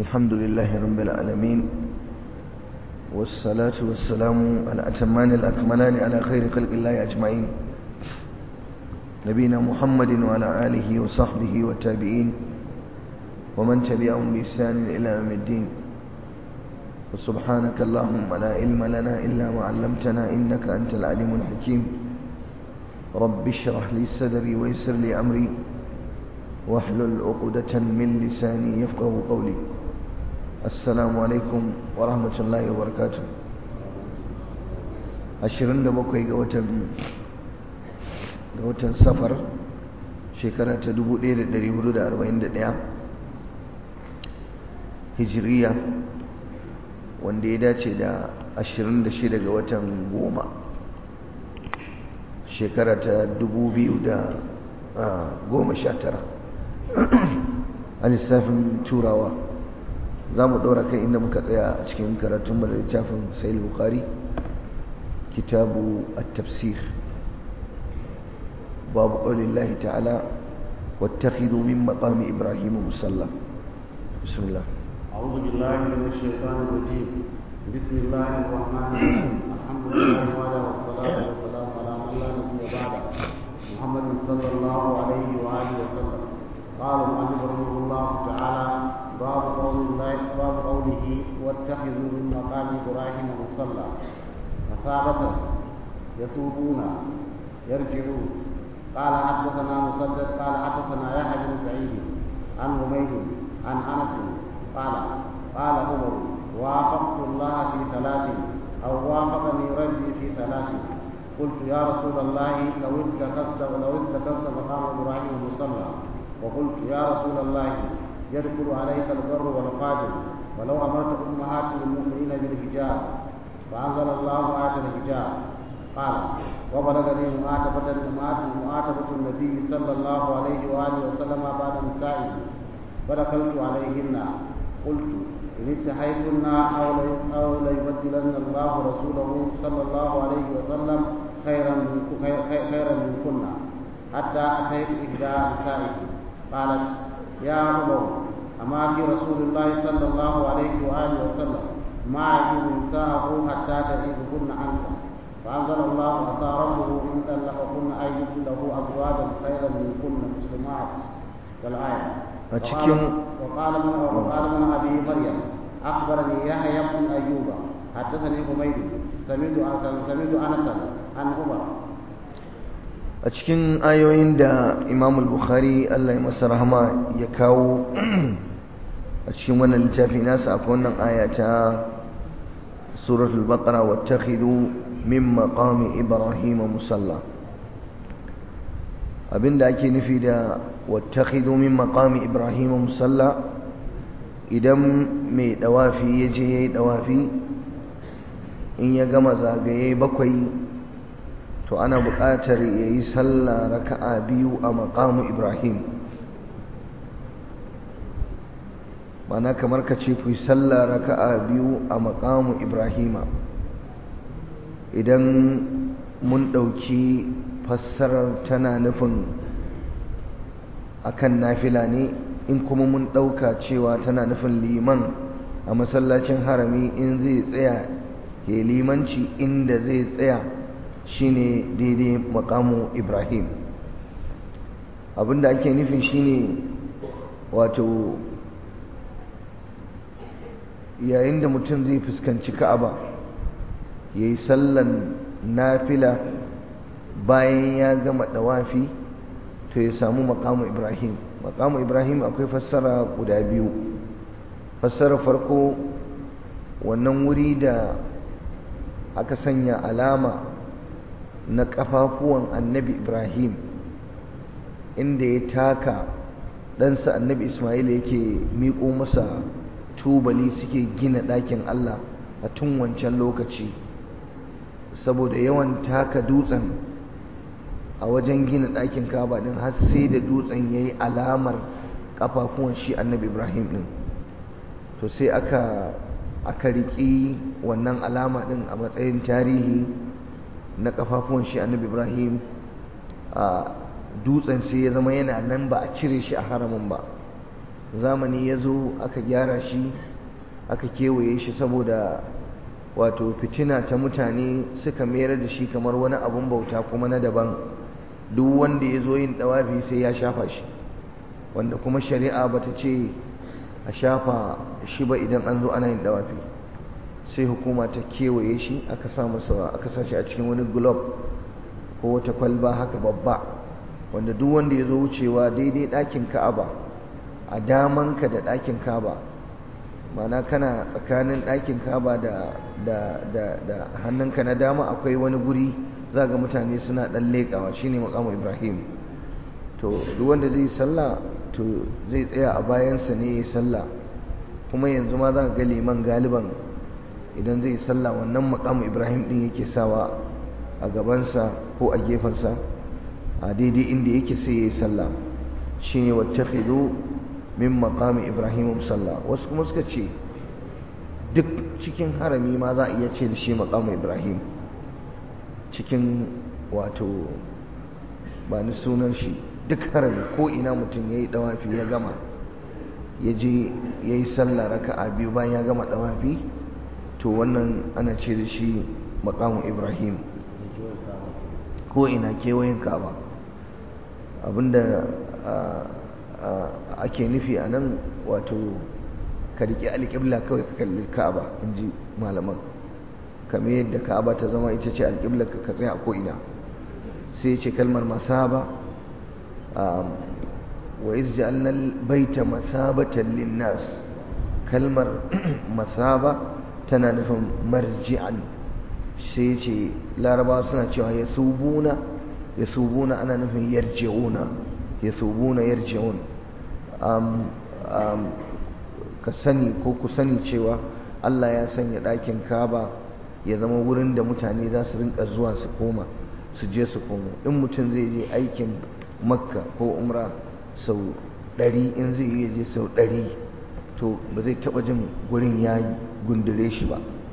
الحمد لله رب العالمين والصلاة والسلام الأتمان الأكملان على خير خلق الله أجمعين نبينا محمد وعلى آله وصحبه والتابعين ومن تبعهم بإحسان إلى يوم الدين وسبحانك اللهم لا علم لنا إلا ما علمتنا إنك أنت العليم الحكيم رب اشرح لي صدري ويسر لي أمري واحلل عقدة من لساني يفقه قولي السلام عليكم ورحمة الله وبركاته 27 ga watan safar shekara ta 1441 hijiriya wanda ya dace da 26 ga watan goma shekara ta 2019 a lissafin turawa za mu ɗora kai inda muka tsaya a cikin karatun da littafin sahih bukhari kitabu at-tafsir babu qaulillahi ta'ala wattakhidhu min maqami ibrahim musalla bismillah a'udhu billahi minash shaitanir rajim bismillahir rahmanir rahim alhamdulillahi wa wassalatu wassalamu ala man la nabiyya ba'da muhammadin sallallahu alayhi wa alihi wa sallam قال المؤلف رحمه الله تعالى باب قوله واتخذوا من مقام ابراهيم مصلى مثابة يثوبون يرجعون قال حدثنا مسدد قال حدثنا يحيى بن سعيد عن حميد عن انس قال عمر وافقت الله في ثلاث او وافقني ربي في ثلاث قلت يا رسول الله لو اتخذت مقام ابراهيم مصلى وقلت يا رسول الله يدخل عليك البر والفاجر ولو امرت امهات المؤمنين بالحجاب فانزل الله آية الحجاب قال وبلغني معاتبة النبي صلى الله عليه واله وسلم بعد نسائه فدخلت عليهن قلت ان انتهيتن او ليبدلن الله رسوله صلى الله عليه وسلم خيرا منكن حتى اتيت احدى نسائه قالت يا عمر أما في رسول الله صلى الله عليه وآله وسلم ما يجوز نساءه حتى تغيبهن عنك فأنزل الله عسى ربه إن طلقكن أن يبدله أزواجا خيرا منكن مسلمات كالآية وقال من أبي مريم أخبرني يحيى بن أيوب حدثني حميد سمعت أنسا عن عمر a cikin ayoyin da Imam al-Bukhari Allah ya masa rahama ya kawo a cikin wannan littafi nasa akwai wannan aya ta suratul baqara wattakhidhu min maqami ibrahim musalla abinda ake nufi da wattakhidhu min maqami ibrahim musalla idan mai dawafi ya je yayi dawafi in ya gama zagaye bakwai to ana buƙatar ya yi sallah raka'a biyu a maƙamu ibrahim mana kamar ka ce ku yi sallah raka'a biyu a maƙamu ibrahima idan mun ɗauki fassarar tana nufin akan nafila ne in kuma mun ɗauka cewa tana nufin liman a masallacin harami in zai tsaya ya limanci inda zai tsaya shine daidai makamu ibrahim abinda ake nufi shine wato yayin da mutum zai fuskanci ka'aba ya yi sallan nafila bayan ya gama dawafi to ya samu makamu ibrahim akwai fassara guda biyu fassara farko wannan wuri da aka sanya alama na ƙafafuwan annabi ibrahim inda ya taka ɗansa annabi ismail yake miƙo masa tubali suke gina ɗakin allah a tun wancan lokaci saboda yawan taka dutsen a wajen gina ɗakin kaba ɗin har sai da dutsen ya yi alamar ƙafafuwan shi annabi ibrahim ɗin to sai aka riƙi wannan alama ɗin a matsayin tarihi na kafafuwan shi annabi ibrahim a dutsen sai ya zama yana nan ba a cire shi a haramin ba zamani ya zo aka gyara shi aka kewaye shi saboda wato fitina ta mutane suka mayar da shi kamar wani abun bauta kuma na daban. Duk wanda ya zo yin ɗawafi sai ya shafa shi, wanda kuma shari'a bata ce a shafa shi ba idan an zo ana yin ɗawafi. Sai hukuma ta kewaye shi aka sa shi a cikin wani globe ko wata kwalba haka babba, wanda duk wanda ya zo wucewa daidai ɗakin Ka'aba, a damanka da ɗakin Ka'aba, ma'ana kana tsakanin ɗakin Ka'aba da hannunka na dama akwai wani guri za ga mutane suna ɗan leƙawa, shine maqamu Ibrahim. To duk wanda zai sallah to zai tsaya a bayansa ne ya sallah. Kuma yanzu ma za ga liman galiban idan zai sallah wannan maqamu Ibrahim din yake sawa a gabansa ko a gefensa a daidai inda yake sai ya yi sallah. Shine wattakhidhu min maqami Ibrahim musalla. Wasu kuma suka ce duk cikin harami ma za a iya ce da shi maqamu Ibrahim, cikin wato ba ni sunan shi, duk harami ko ina mutum ya yi ɗawafi ya gama ya je ya yi sallah raka'a biyu bayan ya gama ɗawafi, to wannan ana ce da shi maqamu Ibrahim. Ko ina kewayen Ka'aba. Abinda ake nufi a nan wato ka riƙe alƙibla kawai ka kalli Ka'aba, in ji malaman, kamar yadda Ka'aba ta zama ita ce alƙibla ka tsaya a ko'ina. sai ce kalmar masaba, wa iz ja'alna al-baita masabatan lin-nas. Kalmar masaba tana nufin marji'an. sai ce larabawa suna cewa yasubuna ana nufin yarji'una, yasubuna yarji'un. ka sani ko ku sani cewa Allah ya sanya ɗakin Kaaba ya zama wurin da mutane za su rinka zuwa su koma, su je su komo. In mutum zai je aikin Makka ko Umra sau 100, in zai yi je sau 100, to ba zai taɓa jin gurin ya gundure shi ba.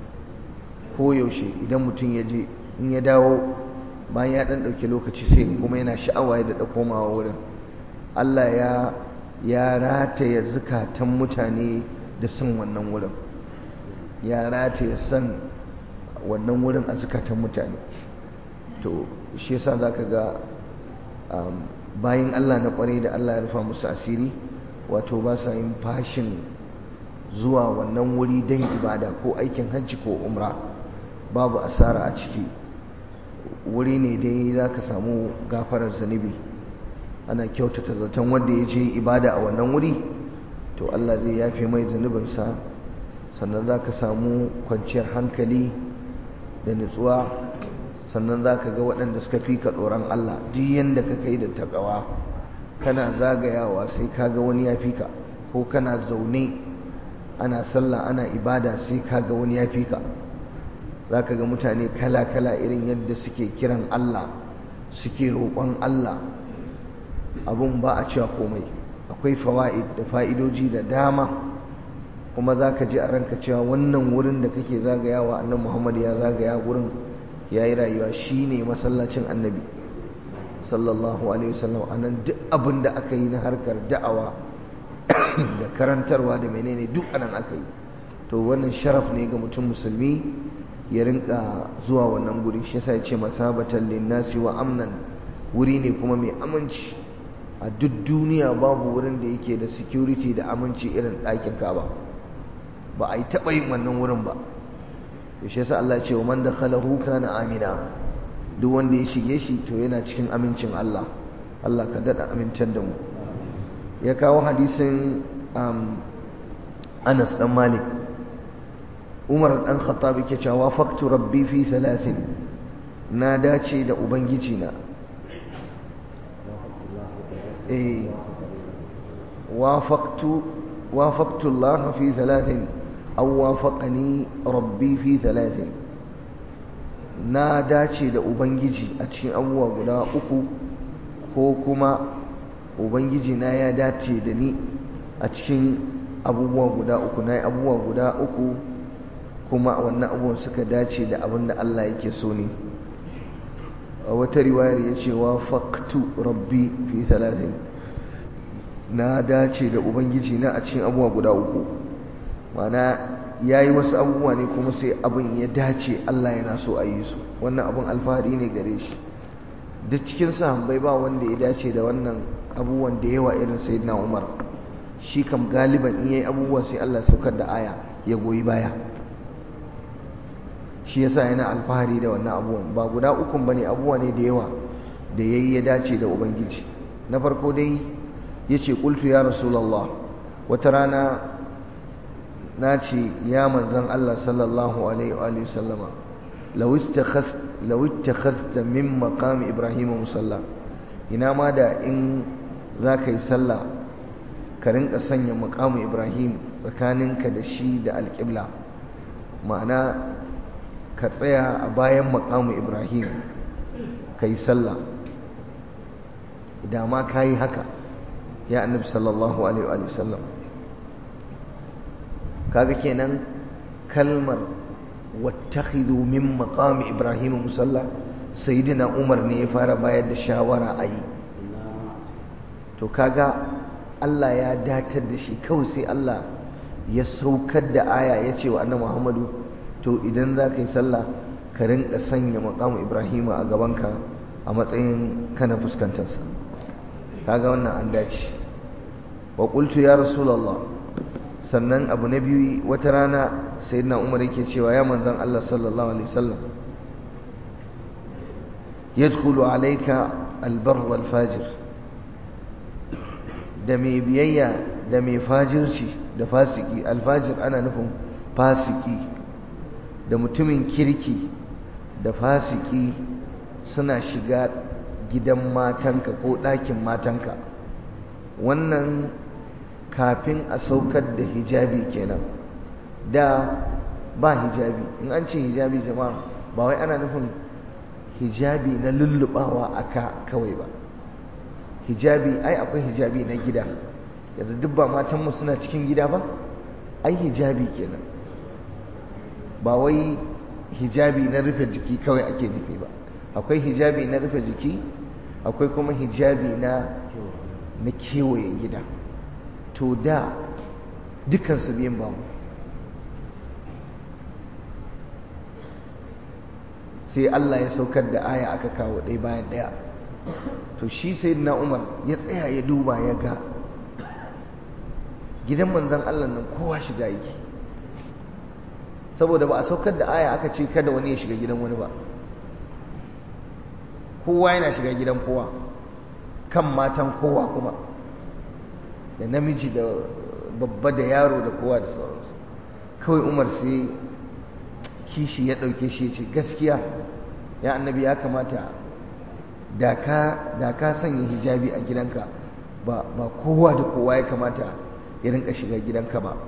Ko yaushe idan mutum ya je, in ya dawo bayan ya ɗan ɗauki lokaci sai kuma yana sha'awa ya daɗa komawa wurin. Allah ya rataya zukatan mutane da son wannan wurin, ya rataya son wannan wurin a zukatan mutane. To shi yasa zaka ga bayan Allah na ƙwarai da Allah ya rufa musu asiri, wato ba sa yin fashin zuwa wannan wuri don ibada ko aikin hajji ko umra, babu asara a ciki. Wuri ne dai za ka samu gafarar zunubi. Ana kyautata zaton wanda ya je ibada a wannan wuri, to Allah zai yafe mai zunubinsa, sannan za ka samu kwanciyar hankali da nutsuwa, sannan za ka ga waɗanda suka fi ka tsoron Allah. Duk yanda ka kai da takawa, kana zagayawa sai ka ga wani ya fi ka, ko kana zaune ana sallah ana ibada sai ka ga wani ya fi ka. Za ka ga mutane kala-kala irin yadda suke kiran Allah, suke roƙon Allah, abun ba a cewa komai. Akwai fawa'id da fa'idoji da dama, kuma za ka ji a ranka cewa wannan wurin da kake zagayawa, annabi Muhammad ya zagaya wurin, ya yi rayuwa, shi ne masallacin annabi sallallahu alaihi wasallam. A nan duk abin da aka yi na harkar da'awa da karantarwa da menene duk anan aka yi. To wannan sharaf ne ga mutum musulmi ya rinka zuwa wannan guri. Shi yasa ya ce masabatan linnasi wa amnan, wuri ne kuma mai aminci. A duk duniya babu wurin da yake da security da aminci irin ɗakin Ka'aba, ba a yi taɓa yin wannan wurin ba. Shi yasa Allah ya ce wa man dakhalahu kana amina, duk wanda ya shige shi to yana cikin amincin Allah. Allah ka daɗa amintar da mu. Ya kawo hadisin Anas dan Malik. Umar dan Khattab yake cewa wafaqtu rabbi fi 3, na dace da ubangiji na. wafaqtu Allah fi 3 aw wafaqani rabbi fi 3. na dace da ubangiji a cikin abubuwa guda 3, ko kuma ubangiji na ya dace da ni a cikin abubuwa guda 3. na yi abubuwa guda 3 kuma wannan abubuwan suka dace da abin da Allah yake so ne. A wata riwayar ya ce wafaqtu rabbi fi 3, na dace da ubangiji na a cikin abubuwa guda uku. Ma'ana yayi wasu abubuwa ne kuma sai abin ya dace Allah yana so a yi su, wannan abin alfahari ne gare shi. Duk cikin sahabbai ba wanda ya dace da wannan abubuwan da yawa irin sayyidina Umar. Shi kam galiban in yayi abubuwa sai Allah ya saukar da aya ya goyi baya. Shi yasa yana alfahari da wannan abubuwan. Ba guda ukun bane, abubuwa ne da yawa da yayi ya dace da ubangiji. Na farko dai yace qultu ya rasulullah, wata rana na ce ya manzon Allah sallallahu alaihi wa sallama, law ittakhadhta min maqam ibrahim musalla, ina ma da in zaka yi sallah ka rinka sanya maqam ibrahim tsakaninka da shi da alqibla, ma'ana ka tsaya a bayan maqam ibrahim kai sallah. Idan ma kai haka ya annabi sallallahu alaihi wa sallam, kaga kenan kalmar wattakhidhu min maqami ibrahim musalla, sayyidina umar ne ya fara bayar da shawara a yi. To kaga Allah ya datar da shi, kawai sai Allah ya saukar da aya ya ce wa annabi Muhammadu, to idan za ka yi sallah ka rinka sanya maqamu ibrahim a gabanka a matsayin kana fuskantarsa. Kaga wannan an dace. Wa qultu ya rasulullah, sannan abu na biyu, wata rana sayyidina umar yake cewa ya manzon Allah sallallahu alaihi wasallam, yadkhulu alayka albar wal fajir, da mai biyayya da mai fajirci da fasiki. Alfajir ana nufin fasiki, da mutumin kirki da fasiki suna shiga gidan matanka ko ɗakin matanka. Wannan kafin a saukar da hijabi kenan. Da ba hijabi. In an ce hijabi jama'a, ba wai ana nufin hijabi na lullubawa aka kawai ba. Hijabi, ai akwai hijabi na gida. Yanzu duk ba matanmu suna cikin gida ba? Ai hijabi kenan. Ba wai hijabi na rufe jiki kawai ake nufi ba. Akwai hijabi na rufe jiki, akwai kuma hijabi na kewaye gida. To da dukansu biyan bamu. Sai Allah ya saukar da aya aka kawo ɗaya bayan ɗaya. To shi sayyidina Umar ya tsaya ya duba ya ga gidan manzon Allah nan kowa shiga yake, saboda ba a saukar da aya aka ce kada wani ya shiga gidan wani ba. Kowa yana shiga gidan kowa, kan matan kowa kuma, da namiji da babba da yaro da kowa da sauransu. Kawai Umar sai kishi ya ɗauke shi ya ce, gaskiya ya annabi, ya kamata da ka sanya hijabi a gidanka, ba kowa da kowa ya kamata ya rinka shiga gidanka ba,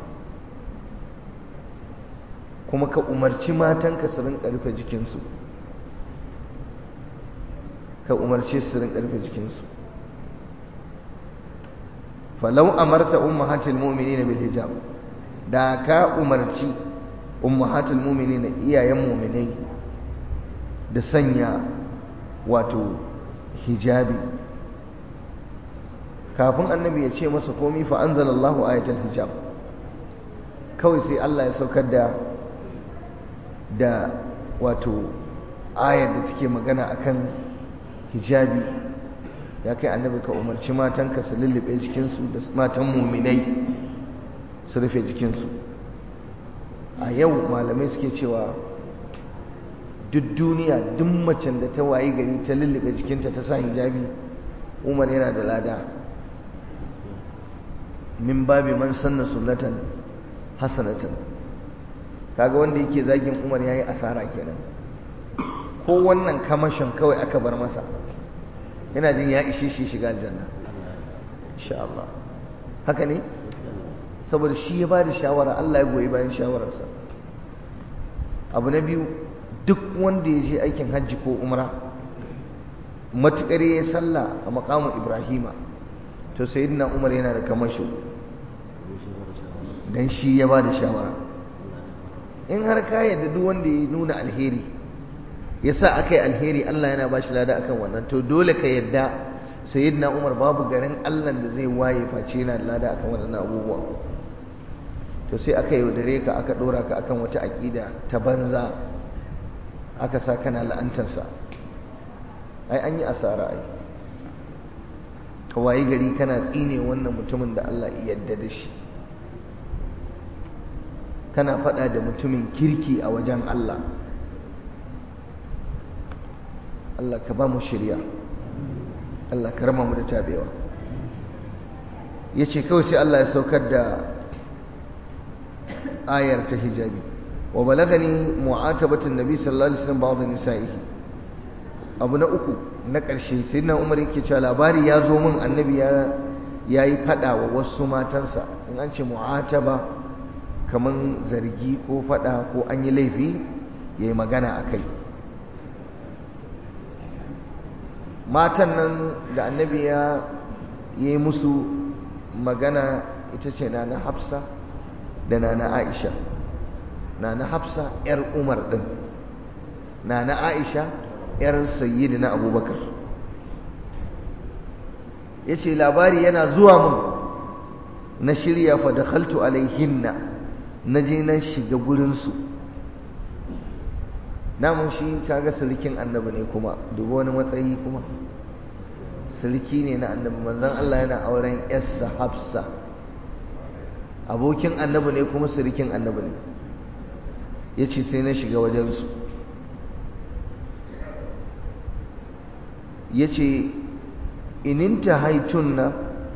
kuma ka umarci matanka su rinka rufe jikinsu, ka umarce su rinka rufe jikinsu. falau amarta ummahatul mu'minina bil hijab, da ka umarci ummahatul mu'minina iyayen mu'minai da sanya wato hijabi. Kafin annabi ya ce masa komai fa anzalallahu ayatul hijab, kawai sai Allah ya saukar da wato ayar da take magana akan hijabi. Ya kai annabi, ka umarci matanka su lullube jikinsu, da matan muminai su rufe jikinsu. A yau malamai suke cewa duk duniya, duk macen da ta wayi gari ta lullube jikinta ta sa hijabi, Umar yana da lada. Min babi man sanna sunnatan hasanatan. Kaga wanda yake zagin Umar yayi asara kenan. Ko wannan kamashin kawai aka bar masa, yana jin ya ishe shi shiga aljanna insha Allah. Haka ne? Saboda shi ya bada shawara, Allah ya goyi bayan shawararsa. Abu na biyu, duk wanda ya je aikin hajji ko umra, matukar ya sallah a maqamu Ibrahima, to sayyidina Umar yana da kamasho, dan shi ya bada shawara. In har ka yadda duk wanda ya nuna alheri yasa akai alheri, Allah yana bashi lada akan wannan, to dole ka yadda sayyidina Umar babu garin Allah da zai waye face yana da lada akan waɗannan abubuwa. To sai aka yaudare ka, aka ɗora ka akan wata aƙida ta banza, aka sa kana la'antarsa. Ai an yi asara ai. Ka wayi gari kana tsine wannan mutumin da Allah ya yarda da shi, kana faɗa da mutumin kirki a wajen Allah. Allah ka ba mu shirya, Allah ka rama mu da tabewa. Yace kawai sai Allah ya saukar da ayar ta hijabi. Wa balagani mu'atabatun nabi sallallahu alaihi wasallam ba'd nisa'ihi. Abu na uku na ƙarshe sai na Umar yake cewa labari ya zo min annabi ya yi faɗa wa wasu matansa. In an ce mu'ataba kaman zargi ko faɗa ko an yi laifi ya yi magana a kai. Matan nan da annabi ya yi musu magana ita ce na Hafsa da na Aisha. Na Hafsa 'yar Umar ɗin, na Aisha 'yar sayyidina Abubakar. Ya ce labari yana zuwa mun, na shirya fa dakhaltu alaihinna, na je na shiga gurinsu. Namun shi kaga sirikin annabi ne, kuma duba wani matsayi, kuma siriki ne na annabi. Manzon Allah yana auren yarsa Hafsa, abokin annabi ne kuma sirikin annabi ne. Yace sai na shiga wajensu, yace ininta haitunna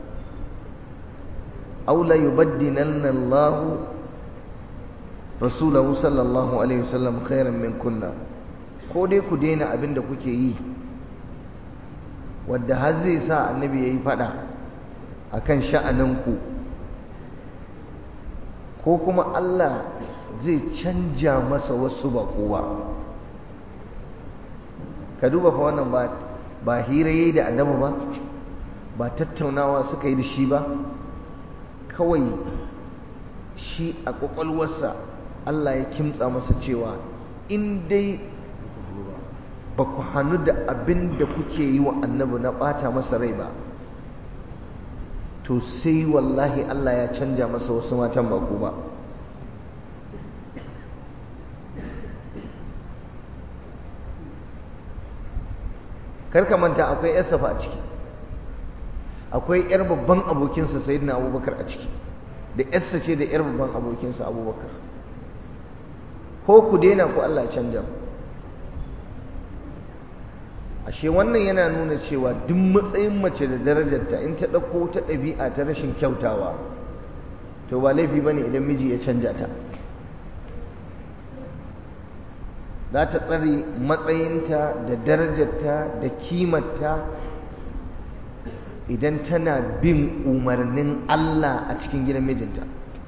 aw la yubaddinanna Allahu Rasulahu sallallahu alaihi wasallam khairan min kunna, ko dai ku daina abin da kuke yi wadda har zai sa annabi yayi fada akan sha'aninku, ko kuma Allah zai canja masa wasu ba kowa. Ka duba fa wannan ba hira yayi da annabi ba tattaunawa suka yi da shi ba, kawai shi a kwakwalwarsa Allah ya kimtsa masa cewa in dai ba ku hannu da abin da kuke yi wa annabi na ɓata masa rai ba, to sai wallahi Allah ya canja masa wasu matan ba ku ba. Karka manta akwai ‘yar safa a ciki, akwai ‘yar babban abokinsa sayyidina Abubakar a ciki, da ‘yarsa ce da ‘yar babban abokinsa Abubakar. Ko ku daina ko Allah canja. Ashe wannan yana nuna cewa duk matsayin mace da darajarta in ta ɗauko ta ɗabi'a ta rashin kyautawa, to ba laifi ba ne idan miji ya canja ta. Za ta tsare matsayinta da darajarta da kimarta idan tana bin umarnin Allah a cikin gidan mijinta.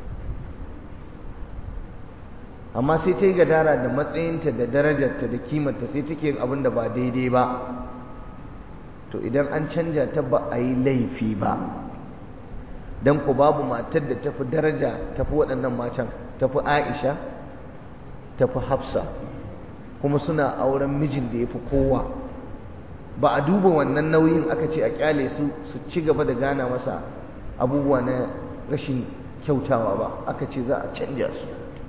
Amma sai ta yi gadara da matsayinta da darajarta da kimarta, sai take yin abin da ba daidai ba, to idan an canja ta ba a yi laifi ba. Don ku babu matar da tafi daraja tafi waɗannan matan, tafi Aisha, tafi Hafsa, kuma suna auren mijin da ya fi kowa. Ba a duba wannan nauyin aka ce a kyale su ci gaba da gana masa abubuwa na rashin kyautawa ba, aka ce za a canja su.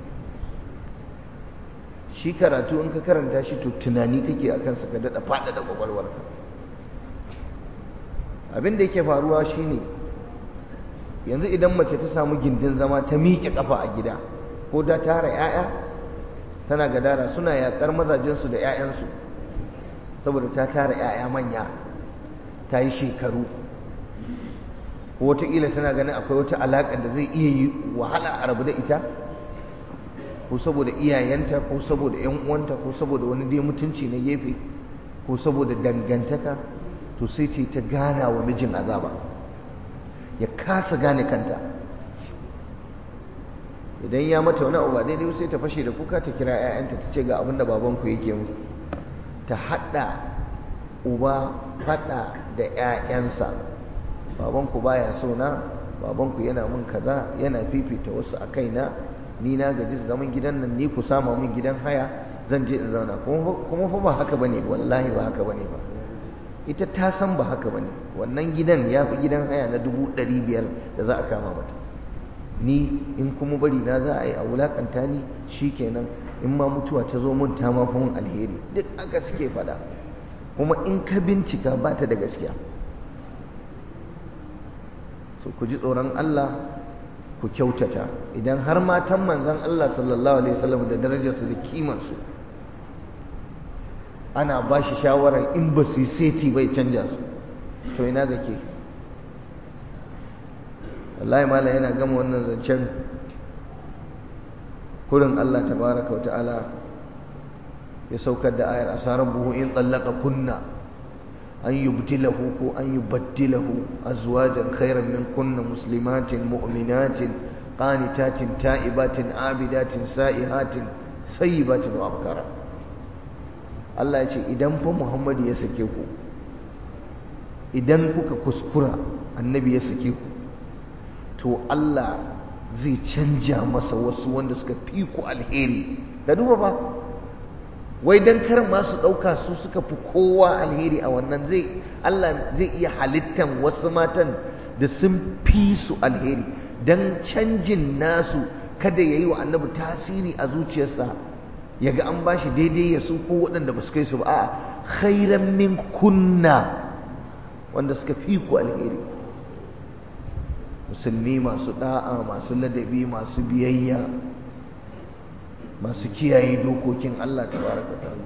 Shi karatu in ka karanta shi to tunani kake a kansa, ka daɗa faɗaɗa ƙwaƙwalwarka. Abin da yake faruwa shine yanzu idan mace ta samu gindin zama ta miƙe ƙafa a gida, ko da tara 'ya'ya, tana gadara suna yaƙar mazajensu da 'ya'yansu saboda ta tara 'ya'ya manya, ta yi shekaru, ko wataƙila tana ganin akwai wata alaƙa da zai iya yi wahala a rabu da ita, ko saboda iyayenta, ko saboda 'yan uwanta, ko saboda wani dai mutunci na gefe, ko saboda dangantaka, to sai ta gana wa mijin azaba, ya kasa gane kanta. Idan ya mata wani abu ba daidai sai ta fashe da kuka, ta kira 'ya'yanta ta ce ga abin da babanku yake muku, ta haɗa uba faɗa da 'ya'yansa. Babanku baya so na, babanku yana min kaza, yana fifita wasu a kaina, ni na gaji da zaman gidan nan, ni ku sama min gidan haya, zan je in zauna. Kuma fa ba haka bane, wallahi ba haka bane ba. ita ta san ba haka bane, wannan gidan ya fi gidan haya na 500,000 da za a kama mata. Ni in kuma bari na za a yi a wulakanta ni shikenan, in ma mutuwa ta zo mun ta mafi mun alheri. Duk aka suke faɗa, kuma in ka bincika ba ta da gaskiya. So ku ji tsoron Allah, ku kyautata. Idan har matan manzon Allah sallallahu alaihi wasallam da darajarsu da kimarsu ana ba shi shawara in ba su yi seti bai canja su, to ina ga ke? wallahi mala yana gama wannan zancen kurin Allah tabaraka wa ta'ala ya saukar da ayar asaran buhu in tsallaka kunna an yubdilahu ko an yubaddilahu azwajan khairan min kunna muslimatin mu'minatin qanitatin ta'ibatin abidatin sa'ihatin sayyibatin wa abkara. Allah ya ce idan fa Muhammadu ya sake ku, idan kuka kuskura annabi ya sake ku, to Allah zai canja masa wasu wanda suka fi ku alheri. Da duba ba, wai dan kar ma su ɗauka su suka fi kowa alheri a wannan, Allah zai iya halittan wasu matan da sun fi su alheri, dan canjin nasu kada ya yi wa annabi tasiri a zuciyarsa, ya ga an bashi daidai ya su ko waɗanda ba su kai su ba. A'a, khairan min kunna, wanda suka fi ku alheri, musulmi masu da'a, masu ladabi, masu biyayya, masu kiyaye dokokin Allah tabaraka ta'ala.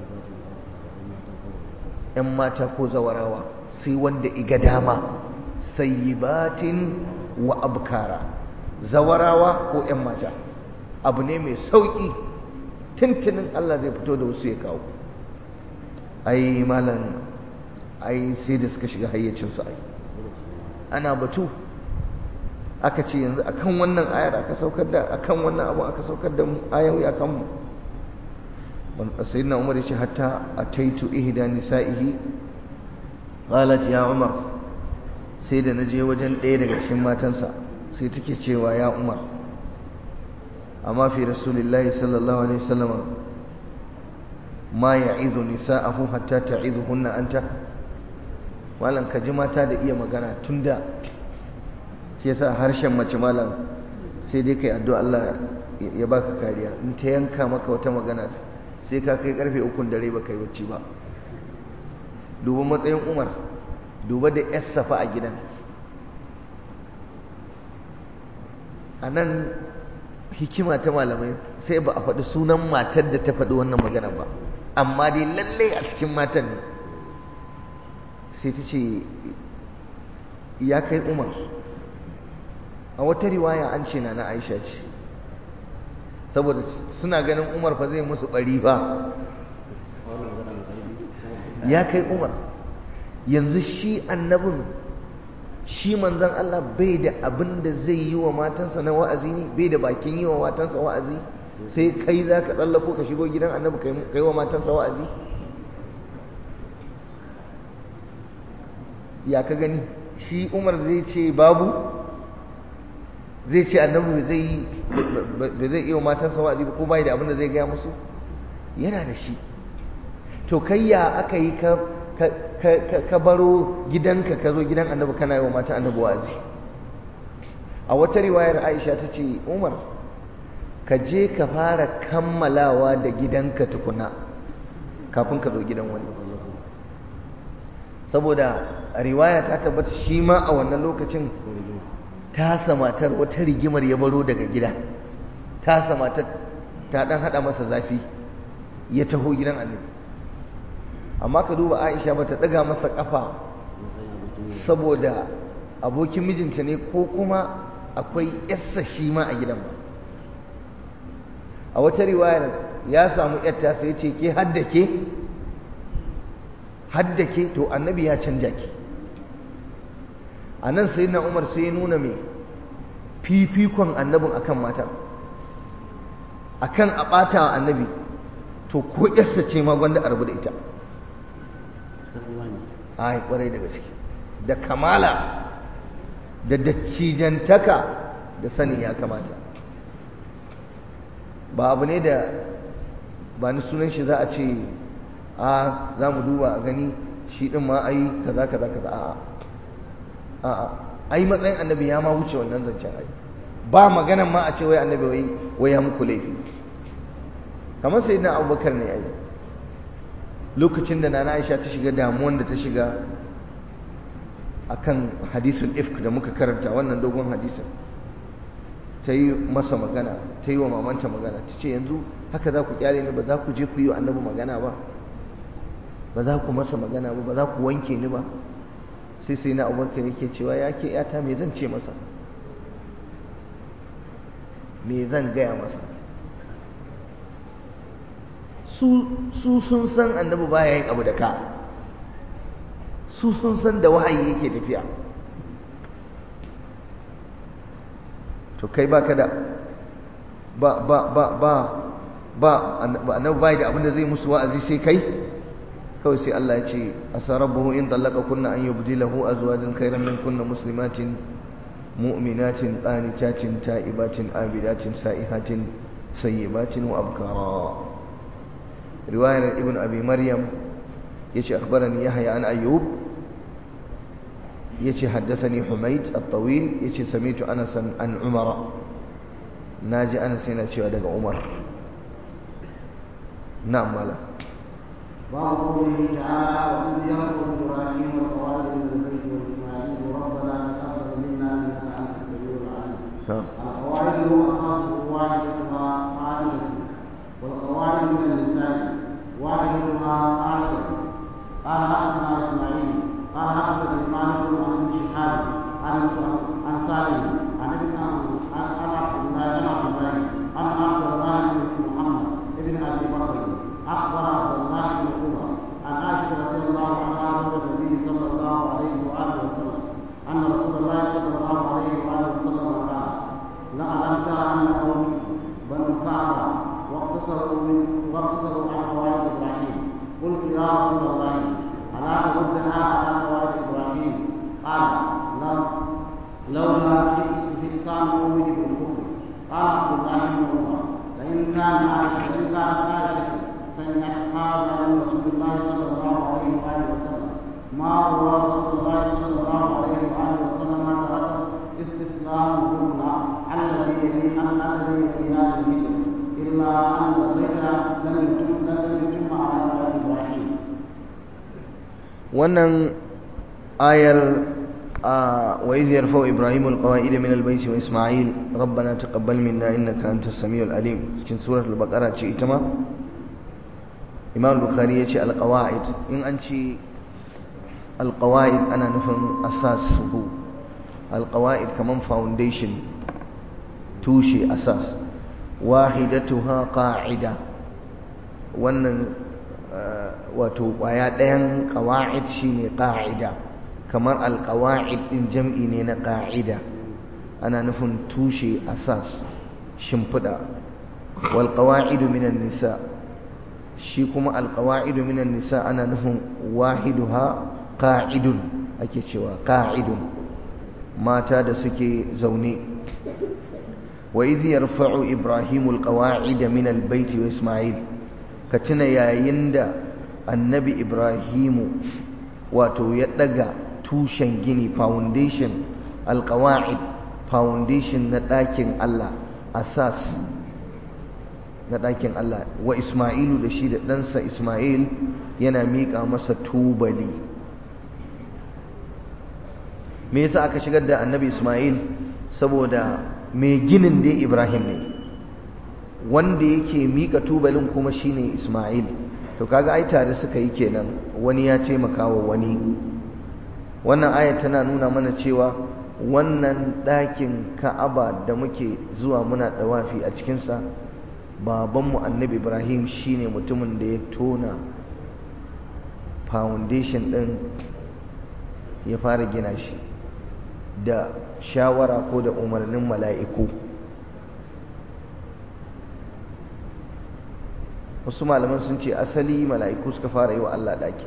'Yan mata ko zawarawa sai wanda iga dama, sayyibatin wa abkara. Zawarawa ko 'yan mata abu ne mai sauƙi, tuntunin Allah zai fito da wasu ya kawo. Ai malam, ai sai da suka shiga hayyacinsu. Ai ana batu aka ce yanzu akan wannan ayar aka saukar da, akan wannan abu aka saukar da ayoyi akan mu. Sayyidina Umar ya ce hatta ataitu ihda nisa'ihi qalat ya Umar, sai da naje wajen ɗaya daga cikin matansa sai take cewa ya Umar, amma fi rasulillahi sallallahu alaihi wasallam ma ya'izu nisa'ahu hatta ta'izuhunna anta. Malam ka ji mata da iya magana tunda shi yasa harshen mace malam sai dai kai addu'a Allah ya baka kariya. In ta yanka maka wata magana sai ka kai karfe 3 dare baka yi bacci ba. Duba matsayin Umar, duba da yarsa fa a gidan. Anan hikima ta malamai sai ba a faɗi sunan matar da ta faɗi wannan magana ba, amma dai lallai a cikin matan ne. Sai ta ce ya kai Umar, a wata riwaya an ce na Aisha ce, saboda suna ganin Umar fa zai musu bari ba. Ya kai Umar, yanzu shi annabin, shi manzon Allah bai da abin da zai yi wa matansa na wa'azi ne, bai da bakin yi wa matansa wa'azi, sai kai za ka tsallako ka shigo gidan annabi kai wa matansa wa'azi? Ya ka gani? Shi Umar zai ce babu, zai ce annabi ba zai iya wa matansa wa'azi ba, ko bai da abin da zai gaya musu? Yana da shi. To kai ya aka yi ka baro gidanka ka zo gidan annabi kana yi wa mata annabi wa'azi? A wata riwayar Aisha ta ce Umar, ka je ka fara kammalawa da gidanka tukuna kafin ka zo gidan wani. Saboda riwaya ta tabbata shi ma a wannan lokacin tasa matar wata rigimar ya baro daga gida, tasa matar ta dan hada masa zafi ya taho gidan annabi. Amma ka duba Aisha bata daga masa kafa saboda abokin mijinta ne ko kuma akwai yarsa shi ma a gidan ba. A wata riwayar ya samu yarta sai ya ce ke haddake, to annabi ya canja ki. A nan sai na Umar sai ya nuna mai fifikon annabin akan mata, akan a ɓata wa annabi, to ko yarsa ce ma gwanda a rabu da ita. Ai kwarai da gaske, da kamala da dacijantaka da sani ya kamata. Ba abu ne da ba ni sunan shi za a ce za mu duba a gani shi din ma ai kaza kaza kaza a'a ai matsayin annabi ya ma wuce wannan zancen ai ba maganan ma a ce wai annabi wai ya muku laifi kamar sayyidina Abubakar ne ai lokacin da nana Aisha ta shiga damuwan da ta shiga akan hadisul ifk da muka karanta wannan dogon hadisin ta yi masa magana ta yi wa mamanta magana ta ce yanzu haka za ku kyale ni ba za ku je ku yi wa annabi magana ba ba za ku masa magana ba ba za ku wanke ni ba sai na Abubakar yake cewa ya ke yata me zan ce masa me zan gaya masa su sun san annabi baya yin abu da ka su sun san da wahayi yake tafiya to kai baka da annabi bai da abin da zai musu wa'azi sai kai kawai sai Allah ya ce asa rabbuhu in talaka kunna an yubdilahu azwajan khayran min kunna muslimatin mu'minatin qanitatin ta'ibatin abidatin sa'ihatin sayyibatin wa abkara riwayar ibn abi maryam yace akhbarani yahya an ayyub yace haddathani humayd at-tawil yace sami'tu anas an umar naji anas yana cewa daga umar na'am mala باب قوله تعالى وإذ يرفع إبراهيم القواعد من البيت وإسماعيل ربنا تقبل منا إنك أنت السميع العليم. القواعد أساسه واحدتها عائشة والقواعد من النساء واحدتها عائشة. قال حدثنا إسماعيل قال حدثني مالك عن ابن شهاب عن سالم عن ابن عبد الله عن عبد الله بن محمد ابن أبي بكر أخبر عبد الله بن عمر عن عائشة رضي الله عنها زوج النبي صلى الله عليه وآله وسلم أن رسول الله صلى الله عليه وآله وسلم قال: لألم تر أن قوم بنو الكعبة واقتصروا عن قواعد إبراهيم؟ قلت يا رسول الله ألا تردها على قواعد إبراهيم؟ قال: لولا في لسان قومه بالكفر. قال عبد الله بن عمر: فإن كانت عائشة هذا رسول الله صلى الله عليه وآله وسلم ما هو رسول الله صلى الله عليه وآله وسلم ترك استسلامهن الذي يليها به إلا أن البيت لم يتم على إبراهيم. wannan ayar wa idh yarfa'u ibrahimu alqawa'ida min albayt wa isma'il rabbana taqabbal minna innaka antas samiul alim cikin suratul baqara ce ita ma imam bukhari yace alqawaid in an ce alqawaid ana nufin asasuhu alqawaid kaman foundation tushe asas wahidatuha qa'ida wannan wato kwaya ɗayan qawaid shine qa'ida kamar alqawaid din jam'i ne na qa'ida ana nufin tushe asas shimfida wal qawaidu minan nisa shi kuma alqawaidu minan nisa ana nufin wahiduha qa'idun ake cewa qa'idun mata da suke zaune wa idh yarfa'u ibrahimu alqawa'ida min albayt wa isma'il ka tuna yayin da annabi ibrahimu wato ya daga tushen gini foundation alqawa'id foundation na ɗakin Allah asas na ɗakin Allah wa isma'ilu da shi da ɗansa isma'il yana miƙa masa tubali. Me yasa aka shigar da annabi isma'il? Saboda mai ginin dai ibrahim ne, wanda yake miƙa tubalin kuma shine isma'il. To kaga ai tare suka yi kenan, wani ya taimaka wa wani. Wannan ayat tana nuna mana cewa wannan ɗakin ka'aba da muke zuwa muna ɗawafi a cikinsa, babanmu annabi ibrahim shine mutumin da ya tona foundation ɗin ya fara gina shi da shawara ko da umarnin mala'iku. Wasu malaman sun ce asali mala'iku suka fara yi wa Allah ɗaki.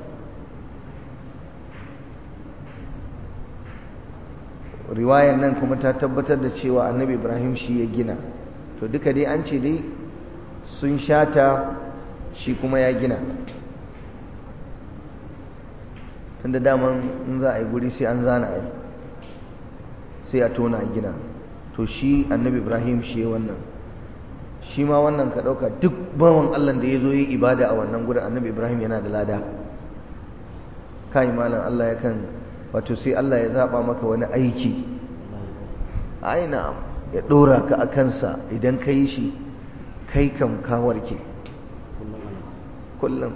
Riwayar nan kuma ta tabbatar da cewa annabi ibrahim shi ya gina. To duka dai an ce dai sun shata shi kuma ya gina. tunda daman in za a yi guri sai an zana ai sai a tona a gina. To shi annabi Ibrahim shi wannan, shi ma wannan ka ɗauka duk bawan Allah da ya zo yi ibada a wannan gurin annabi Ibrahim yana da lada. Kai malam Allah ya kan, wato sai Allah ya zaɓa maka wani aiki aina ya ɗora ka a kansa, idan ka yi shi kai kam ka warke kullum.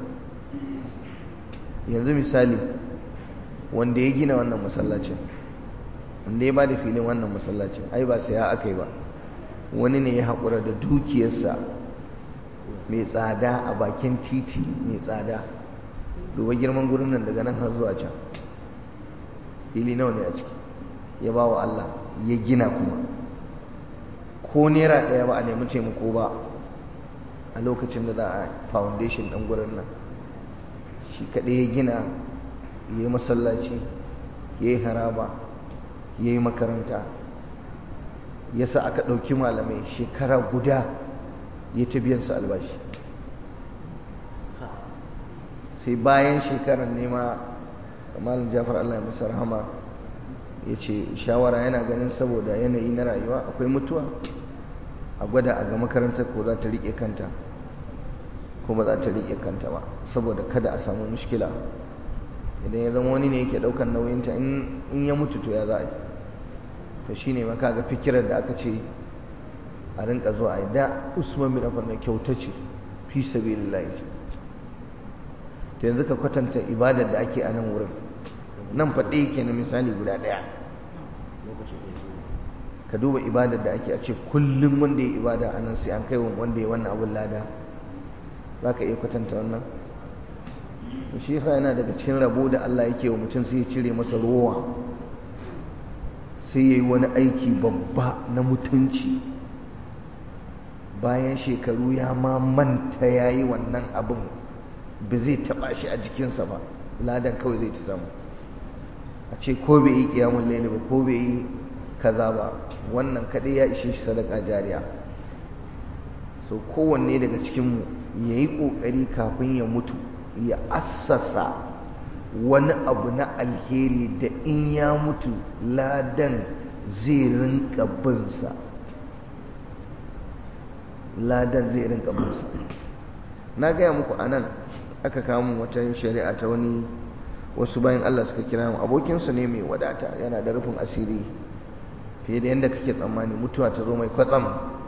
Yanzu misali wanda ya gina wannan masallacin, wanda ya ba da filin wannan masallacin, ai ba saya aka yi ba, wani ne ya haƙura da dukiyarsa mai tsada a bakin titi mai tsada. Duba girman gurin nan daga nan har zuwa can, fili nawa ne a ciki, ya ba wa Allah ya gina, kuma ko naira ɗaya ba a nemi taimako ba a lokacin da za a foundation ɗan gurin nan. Shi kaɗai ya gina, ya yi masallaci, ya yi haraba, ya yi makaranta, ya sa aka ɗauki malamai shekara guda ya ta biyan su albashi. Sai bayan shekarar nema Malam Jafar Allah ya masa rahama ya ce shawara yana ganin saboda yanayi na rayuwa akwai mutuwa, a gwada a ga makarantar ko za ta riƙe kanta ko ba za ta riƙe kanta ba, saboda kada a samu mushkila. Idan ya zama wani ne yake ɗaukar nauyinta, in ya mutu to ya za a yi. To shi ne maka ga fikirar da aka ce a rinka zuwa a yi da Usman bin Affan kyauta ce fi sabilillah. To yanzu ka kwatanta ibadar da ake a nan wurin, nan faɗe yake na misali guda ɗaya, ka duba ibadar da ake a ce kullum wanda ya ibada a nan sai an kai wanda ya wannan abun lada. Za ka iya kwatanta wannan? Shi yasa yana daga cikin rabo da Allah yake wa mutum, sai ya cire masa rowa, sai ya yi wani aiki babba na mutunci, bayan shekaru ya ma manta ya yi wannan abin, ba zai taɓa shi a jikinsa ba, ladan kawai zai ci samu. A ce ko bai yi ƙiyamun laili ba, ko bai yi kaza ba, wannan kaɗai ya ishe shi sadaka jariya. So kowanne daga cikinmu ya yi ƙoƙari kafin ya mutu ya assasa wani abu na alheri da in ya mutu ladan zai rinka binsa, ladan zai rinka binsa. Na gaya muku a nan aka kawo wata shari'a ta wasu bayan Allah suka kira mu, abokinsu ne mai wadata, yana da rufin asiri fiye da yadda kake tsammani. Mutuwa ta zo mai kwatsam,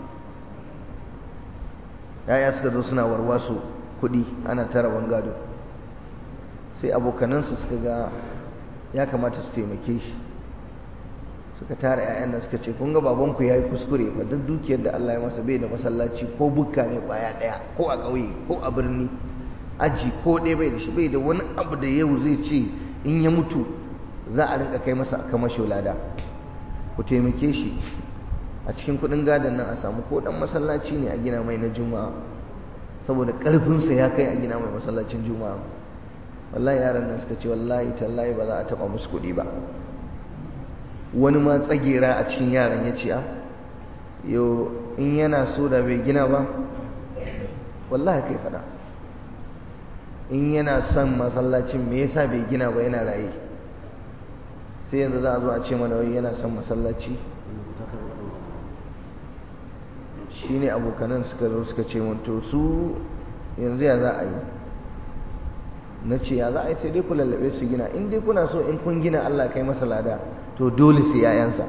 yaya suka zo suna warwaso kuɗi, ana tara gado. Sai abokanansu suka ga ya kamata su taimake shi, suka tara 'ya'yan nan suka ce kun ga babanku ya yi kuskure fa, duk dukiyar da Allah ya masa bai da masallaci ko bukka ne ƙwaya ɗaya, ko a ƙauye ko a birni, aji ko ɗaya bai da shi, bai da wani abu da yau zai ce in ya mutu za a rinka kai masa kamar lada. Ku taimake shi a cikin kuɗin gadon nan a samu ko ɗan masallaci ne a gina mai na juma'a, saboda ƙarfinsa ya kai a gina mai masallacin juma'a. Wallahi yaran nan suka ce wallahi tallahi ba za a taɓa musu kuɗi ba. Wani ma tsagera a cikin yaran ya ce yo in yana so da bai gina ba, wallahi kai faɗa, in yana son masallacin me yasa bai gina ba yana raye. Sai yanzu za a zo a ce mana wai yana son masallaci. Shi ne abokanan suka zo suka ce mun to su yanzu ya za a yi. Na ce ya za a yi, sai dai ku lallabe su gina, in dai kuna so in kun gina Allah kai masa lada to dole sai 'ya'yansa.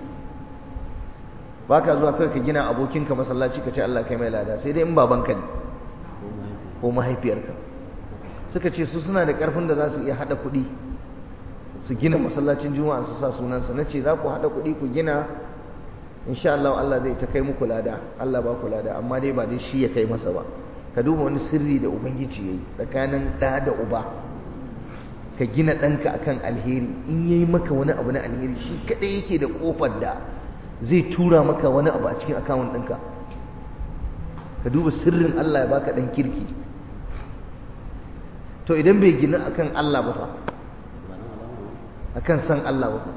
Ba ka zuwa kai ka gina abokinka masallaci ka ce Allah kai mai lada, sai dai in babanka ne ko mahaifiyarka. Suka ce su suna da ƙarfin da za su iya haɗa kuɗi su gina masallacin juma'a su sa sunansa. Na ce za ku haɗa kuɗi ku gina, insha Allah Allah zai ta kai muku lada, Allah ba ku lada, amma dai ba dai shi ya kai masa ba. Ka duba wani sirri da ubangiji ya yi tsakanin ɗa da uba. Ka gina ɗanka akan alheri, in yayi maka wani abu na alheri shi kaɗai yake da ƙofar da zai tura maka wani abu a cikin akawun ɗinka. Ka duba sirrin Allah ya baka ɗan kirki. To idan bai gina akan Allah ba fa, akan san Allah ba fa,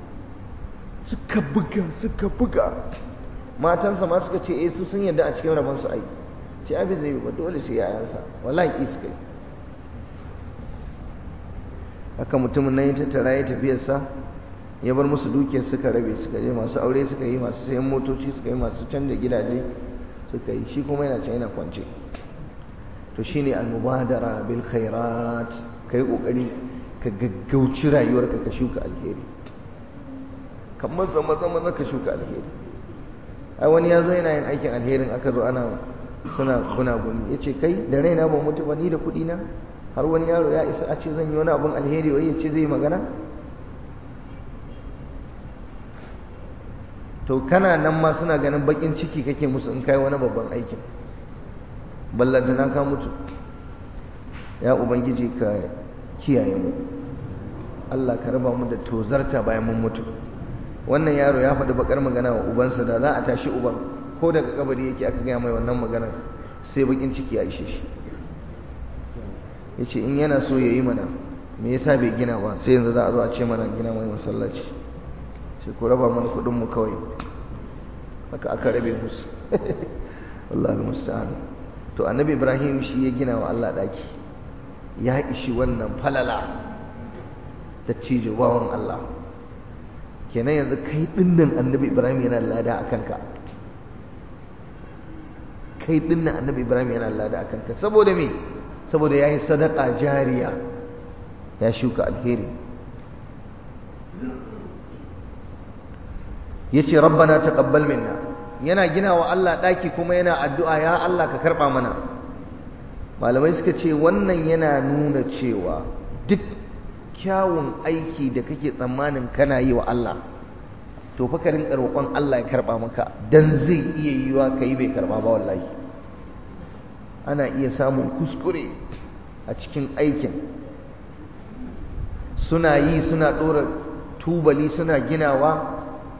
suka buga matansa ma suka ce su sun yarda a cikin rabon su ai, ce abin zai yi ba, dole sai yayansa. Wallahi ki suka yi. haka mutumin nan ya tattara ya tafiyarsa ya bar musu dukiyar suka rabe, suka je masu aure suka yi, masu sayan motoci suka yi, masu canza gidaje suka yi, shi kuma yana can yana kwance. to shine al-mubadara bil khairat, kai kokari ka gaggauci rayuwarka ka shuka alheri, kamar maza ka shuka alheri. ai wani ya zo yana yin aikin alherin, aka zo ana suna gunaguni, ya ce kai da raina ban mutu ba ni da kuɗi na, har wani yaro ya isa a ce zan yi wani abin alheri wai ya ce zai magana. to kana nan ma suna ganin bakin ciki kake musu in kai wani babban aikin, ballantana ka mutu. ya ubangiji ka kiyaye mu, Allah ka raba mu da tozarta bayan mun mutu. wannan yaro ya faɗi bakar magana wa ubansa, da za a tashi uban ko daga kabari yake aka gaya mai wannan maganar sai bakin ciki ya ishe shi. yace in yana so ya yi mana, me yasa bai gina ba, sai yanzu za a zo a ce mana gina mai masallaci, sai ku raba mana kuɗin mu kawai. haka aka rabe musu. wallahi musta'an. to annabi Ibrahim shi ya gina wa Allah daki, ya ishi wannan falala da cije bawan Allah. kenan yanzu kai dinnan annabi Ibrahim yana lada akan ka, kai dinnan annabi Ibrahim yana lada akan ka. saboda me? saboda yayi sadaka jariya, ya shuka alheri. yace rabbana taqabbal minna, yana gina wa Allah daki kuma yana addu'a ya Allah ka karba mana. malamai suka ce wannan yana nuna cewa duk kyawun aiki da kake tsammanin kana yi wa Allah, to fa ka rinka roƙon Allah ya karba maka, dan zai iya yiwa kai bai karba ba. wallahi ana iya samun kuskure a cikin aikin, suna yi suna ɗora tubali suna ginawa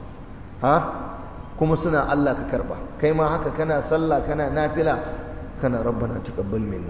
kuma suna Allah ka karba. kai ma haka kana sallah kana nafila kana rabbana taqabbal minna,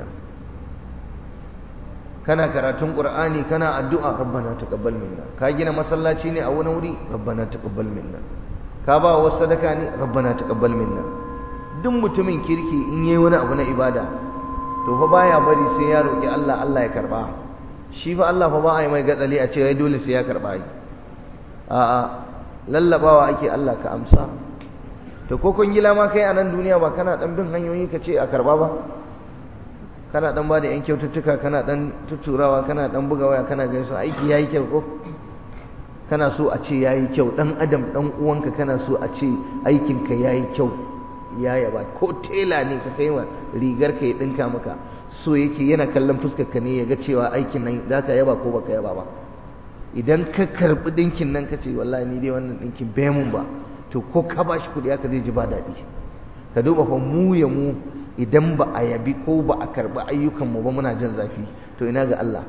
kana karatun qur'ani kana addu'a rabbana taqabbal minna, ka gina masallaci ne a wani wuri rabbana taqabbal minna, ka ba wa sadaka ne rabbana taqabbal minna. duk mutumin kirki in yayi wani abu na ibada to fa baya bari sai ya roki Allah Allah ya karba. shi fa Allah fa ba a yi mai gatsali a ce wai dole sai ya karba. a'a, lallabawa ake Allah ka amsa. to ko kun gila ma kai a nan duniya ba kana dan bin hanyoyi ka ce a karba ba, kana dan ba da yan kyaututtuka, kana dan tuturawa, kana dan buga waya, kana ganin aiki yayi kyau ko kana so a ce yayi kyau. dan adam dan uwanka kana so a ce aikin ka yayi kyau, ya yaba. ko tela ne ka kai wa rigar ka ya dinka maka, so yake yana kallon fuskar ka ne ya ga cewa aikin nan zaka yaba ko baka yaba ba. idan ka karbi dinkin nan ka ce wallahi ni dai wannan dinkin bai mun ba, to ko ka bashi kudi aka zai ji ba daɗi. ka duba fa mu ya mu, idan ba a yabi ko ba a karbi ayyukan mu ba muna jin zafi, to ina ga Allah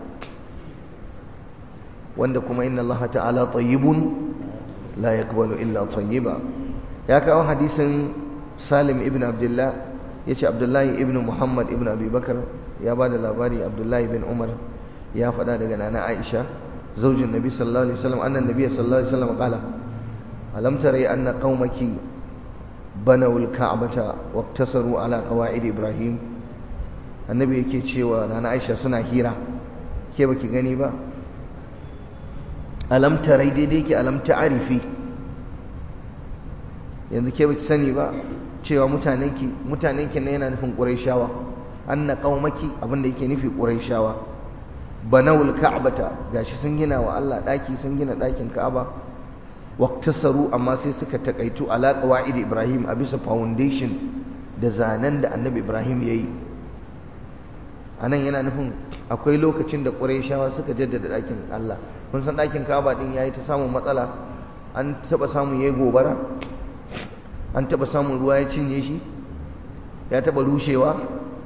wanda kuma inna Allah ta'ala tayyibun la yaqbalu illa tayyiba. ya kawo hadisin Salim ibn Abdullah, yace Abdullahi ibn Muhammad ibn Abi Bakar ya bada labari, Abdullahi bin Umar ya faɗa daga nana Aisha zaujin Nabi sallallahu alaihi wasallam, annan Nabi sallallahu alaihi wasallam qala alam tara anna qaumaki banaw al-ka'bata waqtasaru ala qawaid Ibrahim. annabi yake cewa nana Aisha suna hira, ke baki gani ba? alam tara daidai ke alam ta'arifi, yanzu ke baki sani ba cewa mutanenki ne yana nufin Qurayshawa. anna qaumaki abinda yake nufi Qurayshawa. banawul ka'bata, gashi sun gina wa Allah daki, sun gina dakin Ka'aba. waqtasaru, amma sai suka takaitu ala qawaid Ibrahim, a bisa foundation da zanen da Annabi Ibrahim yayi. anan yana nufin akwai lokacin da Qurayshawa suka jaddada dakin Allah. kun san dakin Ka'aba din yayi ta samun matsala, an taba samun yayi gobara, an taba samun ruwa ya cinye shi, ya taba rushewa.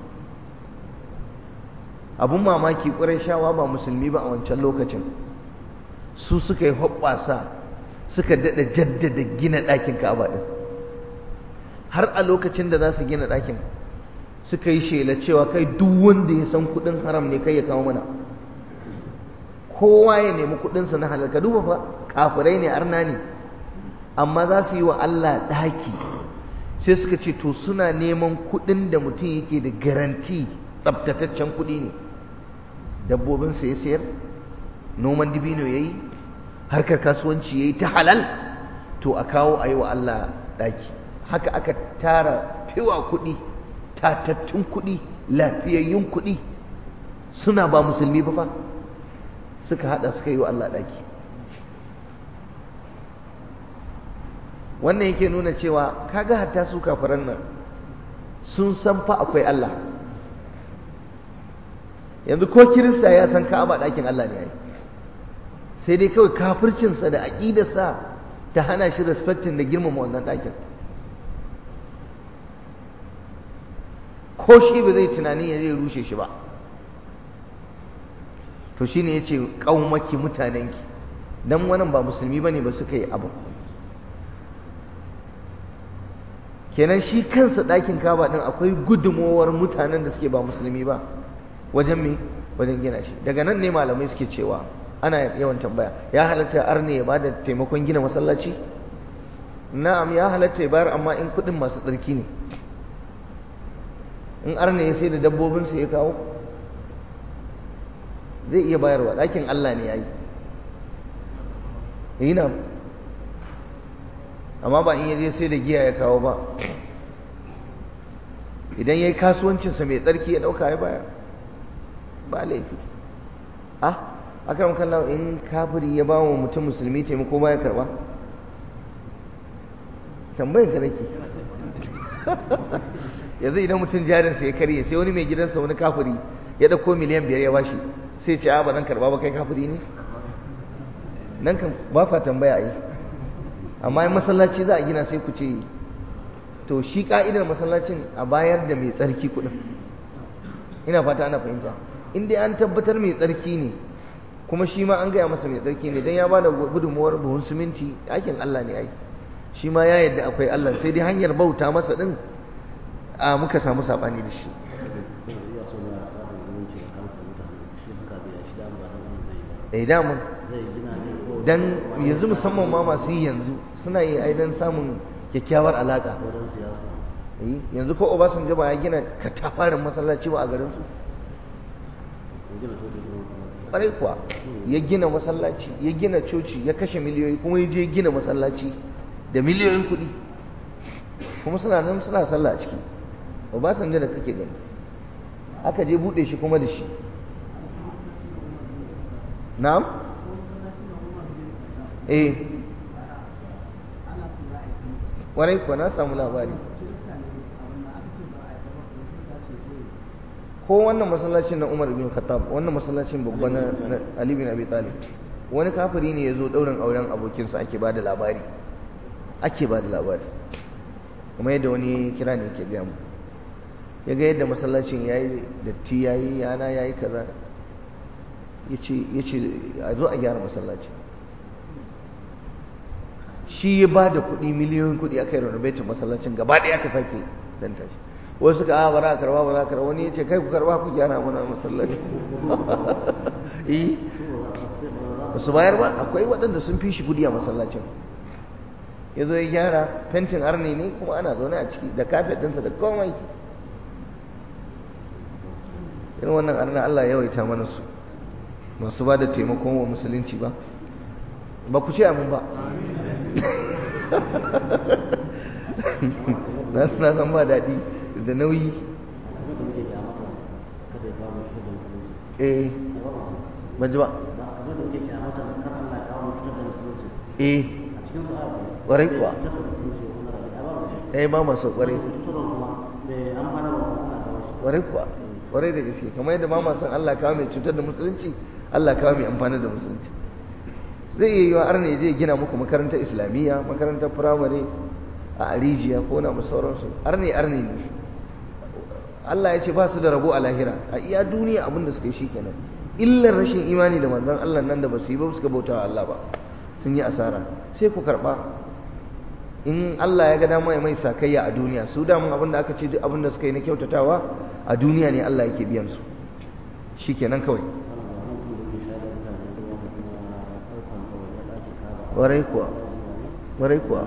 abun mamaki Qurayshawa ba musulmi ba a wancan lokacin, su suka yi hoɓɓasa suka daɗa jaddada gina ɗakin Ka'aba ɗin. har a lokacin da za su gina ɗakin suka yi shela cewa kai duk wanda ya san kuɗin haram ne kai ya kawo mana, kowa ya nemi kuɗinsa na halal. ka duba fa kafirai ne, arna ne, amma za su yi wa Allah ɗaki. sai suka ce to suna neman kuɗin da mutum yake da garanti tsaftataccen kuɗi ne, dabbobinsa ya sayar, noman dibino yayi, harkar kasuwanci yayi ta halal, to a kawo a yi wa Allah ɗaki. Haka aka tara fiwa kuɗi, tatattun kuɗi, lafiyayyun kuɗi, suna ba musulmi ba fa, suka haɗa suka yi wa Allah ɗaki. Wannan yake nuna cewa kaga hatta su kafiran nan sun san fa akwai Allah. Yanzu ko Kirista ya san Ka'aba ɗakin Allah ne ai, sai dai kawai kafircinsa da aƙidarsa ta hana shi respecting da girmama wannan ɗakin. Ko shi ba zai tunani ya zai rushe shi ba. To shine yace qaumaki mutanenki, dan wannan ba musulmi bane ba suka yi abu. Kenan shi kansa ɗakin Kaaba din akwai gudumowar mutanen da suke ba musulmi ba wajen me, wajen gina shi. Daga nan ne malamai suke cewa, ana yawan tambaya, ya halatta arne ya bada taimakon gina masallaci? Na'am, ya halatta ya bayar, amma in kuɗin masu tsarki ne. In arne ya sai da dabbobinsa ya kawo, zai iya bayarwa, ɗakin Allah ne ya yi na, amma ba in yaje sai da giya ya kawo ba. Idan ya yi kasuwancinsa mai tsarki ya ɗauka ya bayar, ba laifi. Akram kallahu, in kafiri ya ba wa mutum musulmi taimako ba ya karba? Tambayar ka nake. Yanzu idan mutum jarinsa ya karye, sai wani mai gidansa wani kafiri ya ɗauko miliyan 5 ya bashi, sai ce ba zan karba ba, kai kafiri ne? Nan kan ba fa tambaya ai. Amma in masallaci za a gina sai ku ce, to shi ka'idar masallacin a bayar da mai tsarki kuɗin. Ina fata ana fahimta. In dai an tabbatar mai tsarki ne, kuma shi ma an gaya masa mai tsarki ne, dan ya bada gudunmuwar buhun siminti, ɗakin Allah ne ai. Shi ma ya yadda akwai Allah, sai dai hanyar bauta masa din muka samu sabani da shi. Damun dan yanzu musamman ma masu yi yanzu suna yi ai dan samun kyakkyawar alaka. Yanzu ko Obasanjo ba ya gina katafaren masallaci ba a garin su? Ƙwarai kuwa, ya gina masallaci, ya gina coci, ya kashe miliyoyi, kuma ya je gina masallaci da miliyoyin kuɗi, kuma suna nan suna sallah a ciki. Obasanjo da kake gani, aka je buɗe shi kuma da shi. Na'am? Ƙwarai kuwa, na samu labari. Ko wannan masallacin na Umar bin Khattab, wannan masallacin babba na Ali bin Abi Talib, wani kafiri ne ya zo ɗaurin auren abokinsa, ake ba da labari. Kuma yadda wani kira ne ke gaya mu, ya ga yadda masallacin ya yi datti, ya yi yana, ya yi kaza, ya ce a zo a gyara masallaci. Shi ya ba da kuɗi, miliyoyin kuɗi, aka yi renovating masallacin gaba ɗaya, aka sake danta shi. Wasu suka ba za a karba, wani ya ce kai ku karba ku gyara mana masallaci. Ba su bayar ba. Akwai waɗanda sun fi shi kudi a masallacin, ya zo ya gyara, fentin arni ne, kuma ana zaune a ciki da kafet ɗinsa da komai. Irin wannan arna Allah ya yawaita mana su, masu ba da taimakon wa musulunci ba. Ba ku ce amin ba. Na san ba daɗi da nauyi. Ban ji ba. Ƙwarai kuwa. Ba masu ƙwarai. Ƙwarai kuwa, ƙwarai da gaske, kamar yadda ba ma san Allah kawo mai cutar da musulunci, Allah kawo mai amfani da musulunci. Zai iya yiwa arne zai gina muku makarantar islamiyya, makarantar firamare a rijiya ko na sauransu. Arne ne. Allah ya ce ba su da rabo a lahira, a iya duniya abin da suka yi shikenan. Illar rashin imani da manzon Allah nan da ba su yi ba, suka bauta wa Allah ba, sun yi asara. Sai ku karɓa, in Allah ya ga dama ya mai sakayya a duniya. Su damun abin da aka ce duk abin da suka yi na kyautatawa a duniya ne Allah yake biyan su, shikenan kawai. Ƙwarai kuwa,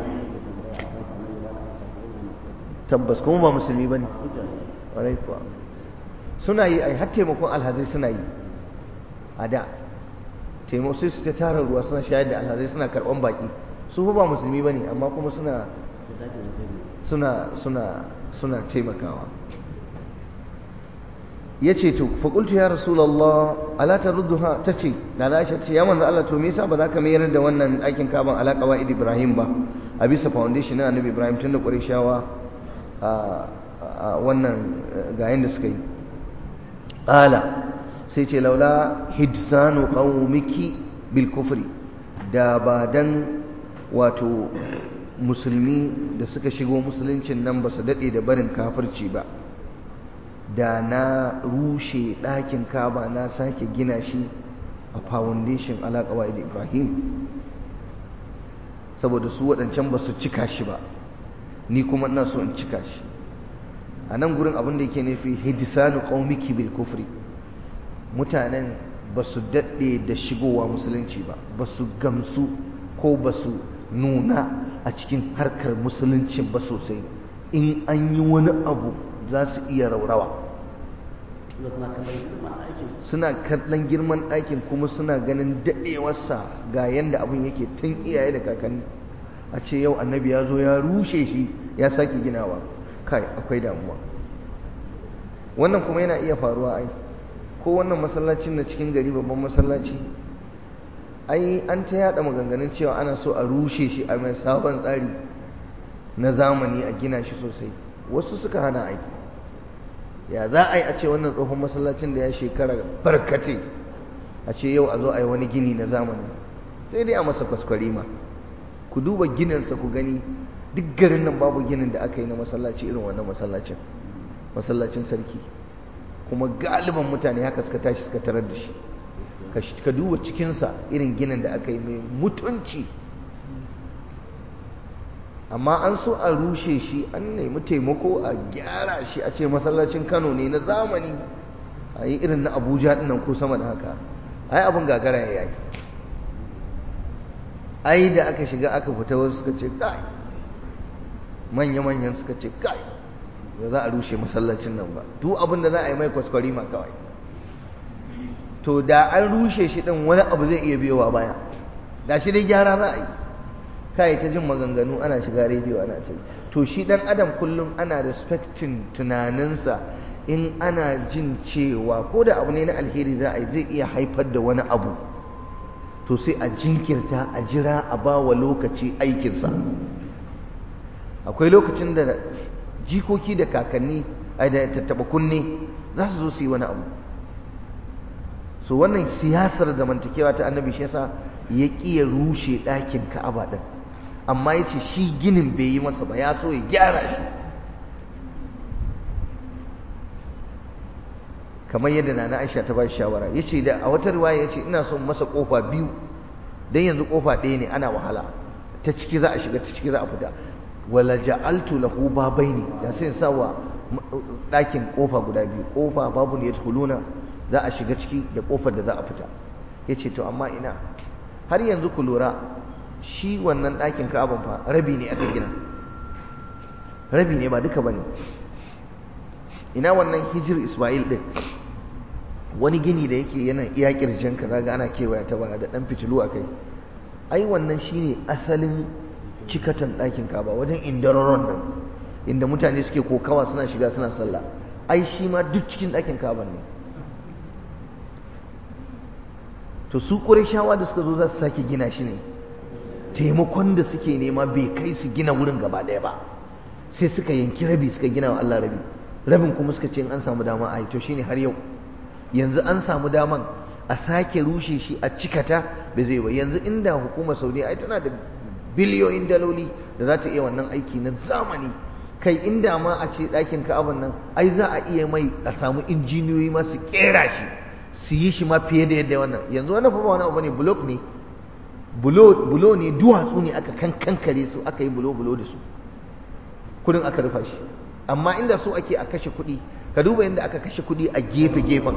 tabbas, kuma ba musulmi ba ne. Ƙwarai kuwa, suna yi ai, har taimakon alhazai suna yi a da. taimako sai su ta tara ruwa suna shayar da alhazai suna karɓan baƙi su ba musulmi ba ne amma kuma suna taimakawa. ya ce to faƙultu ya rasulallah ala ta rudduha ta ce da Aisha ce ya manzo Allah to me yasa ba za ka mayar da wannan ɗakin kaban ala qawaid Ibrahim ba a bisa foundation na annabi Ibrahim tunda Qurayshawa wannan ga yanda suka yi. Qala sai ce laula hidsanu qaumiki bil kufri, da ba dan wato musulmi da suka shigo musuluncin nan ba su daɗe da barin kafirci ba, da na rushe ɗakin kaba na sake gina shi a foundation ala qawaid Ibrahim, saboda su waɗancan ba su cika shi ba, ni kuma ina so in cika shi. a nan gurin abin da yake nufi hidisanu qaumiki bil kufri, mutanen ba su daɗe da shigowa musulunci ba, ba su gamsu ko ba su nuna a cikin harkar musuluncin ba sosai, in an yi wani abu za su iya raurawa. suna kallon girman aikin kuma suna ganin daɗewarsa ga yadda abin yake tun iyaye da kakanni, a ce yau annabi ya zo ya rushe shi ya sake ginawa, kai akwai damuwa. wannan kuma yana iya faruwa ai, ko wannan masallacin na cikin gari babban masallaci ai an ta yada maganganun cewa ana so a rushe shi a mai sabon tsari na zamani a gina shi sosai, wasu suka hana ai. ya za a yi a ce wannan tsohon masallacin da ya shekara barkace a ce yau a zo a yi wani gini na zamani, sai dai a masa kwaskwarima. ku duba gininsa ku gani, duk garin nan babu ginin da aka yi na masallaci irin wannan masallacin sarki, kuma galiban mutane haka suka tashi suka tarar da shi. ka duba cikinsa irin ginin da aka yi mai mutunci, amma an so a rushe shi, an nemi taimako a gyara shi, a ce masallacin Kano ne na zamani, a yi irin na Abuja dinnan ko sama da haka, ai abin gagara ya yi. ai da aka shiga aka fita wasu suka ce kai, manya-manyan suka ce kai, ba za a rushe masallacin nan ba, duk abin da za a yi mai kwaskwari ma kawai. to da an rushe shi din wani abu zai iya biyowa baya, da shi dai gyara za a yi. kai ta jin maganganu ana shiga rediyo ana ce, to shi dan adam kullum ana respecting tunaninsa, in ana jin cewa ko da abu ne na alheri za a yi zai iya haifar da wani abu, to sai a jinkirta a jira a ba wa lokaci aikinsa. akwai lokacin da jikoki da kakanni da tattaɓa kunne za su zo su yi wani abu. so wannan siyasar zamantakewa ta annabi shi yasa ya ƙi ya rushe ɗakin ka'aba ɗin, amma ya ce shi ginin bai yi masa ba, ya so ya gyara shi. kamar yadda Nana Aisha ta ba shi shawara, ya ce da a wata riwaya ya ce ina son masa ƙofa biyu, don yanzu ƙofa ɗaya ne ana wahala, ta ciki za a shiga ta ciki za a fita. wala ja'altu lahu babaini, da sai sa wa ɗakin ƙofa guda biyu, ƙofa babu ne yadkhuluna za a shiga ciki da ƙofar da za a fita. ya ce to amma ina, har yanzu ku lura shi wannan ɗakin Ka'aban fa rabi ne aka gina, rabi ne ba duka bane. ina wannan hijir Ismail din, wani gini da yake yana iya kirjin ka zaga ana kewaya ta baya da dan fitilu akai, ai wannan shine asalin cikatan ɗakin Ka'aba, wajen indararon nan inda mutane suke kokawa suna shiga suna sallah, ai shi ma duk cikin ɗakin Ka'aban ne. to su Qurayshawa da suka zo za su sake gina shi ne, taimakon da suke nema bai kai su gina wurin gaba ɗaya ba, sai suka yanki rabi suka gina wa Allah rabi, rabin kuma suka ce in an samu dama a yi. to shine har yau yanzu an samu daman a sake rushe shi a cikata bai zai ba. yanzu inda hukumar Saudiya ai tana da biliyoyin daloli da za ta iya wannan aiki na zamani, kai inda ma a ce ɗakin Ka'aban nan ai za a iya mai a samu injiniyoyi ma su kera shi su yi shi ma fiye da yadda wannan. yanzu wannan fa ba wani abu ne, block ne, bulo ne, duwatsu ne aka kankare su aka yi bulo da su, kudin aka rufa shi. amma inda so ake a kashe kuɗi, ka duba yadda aka kashe kuɗi a gefe-gefen,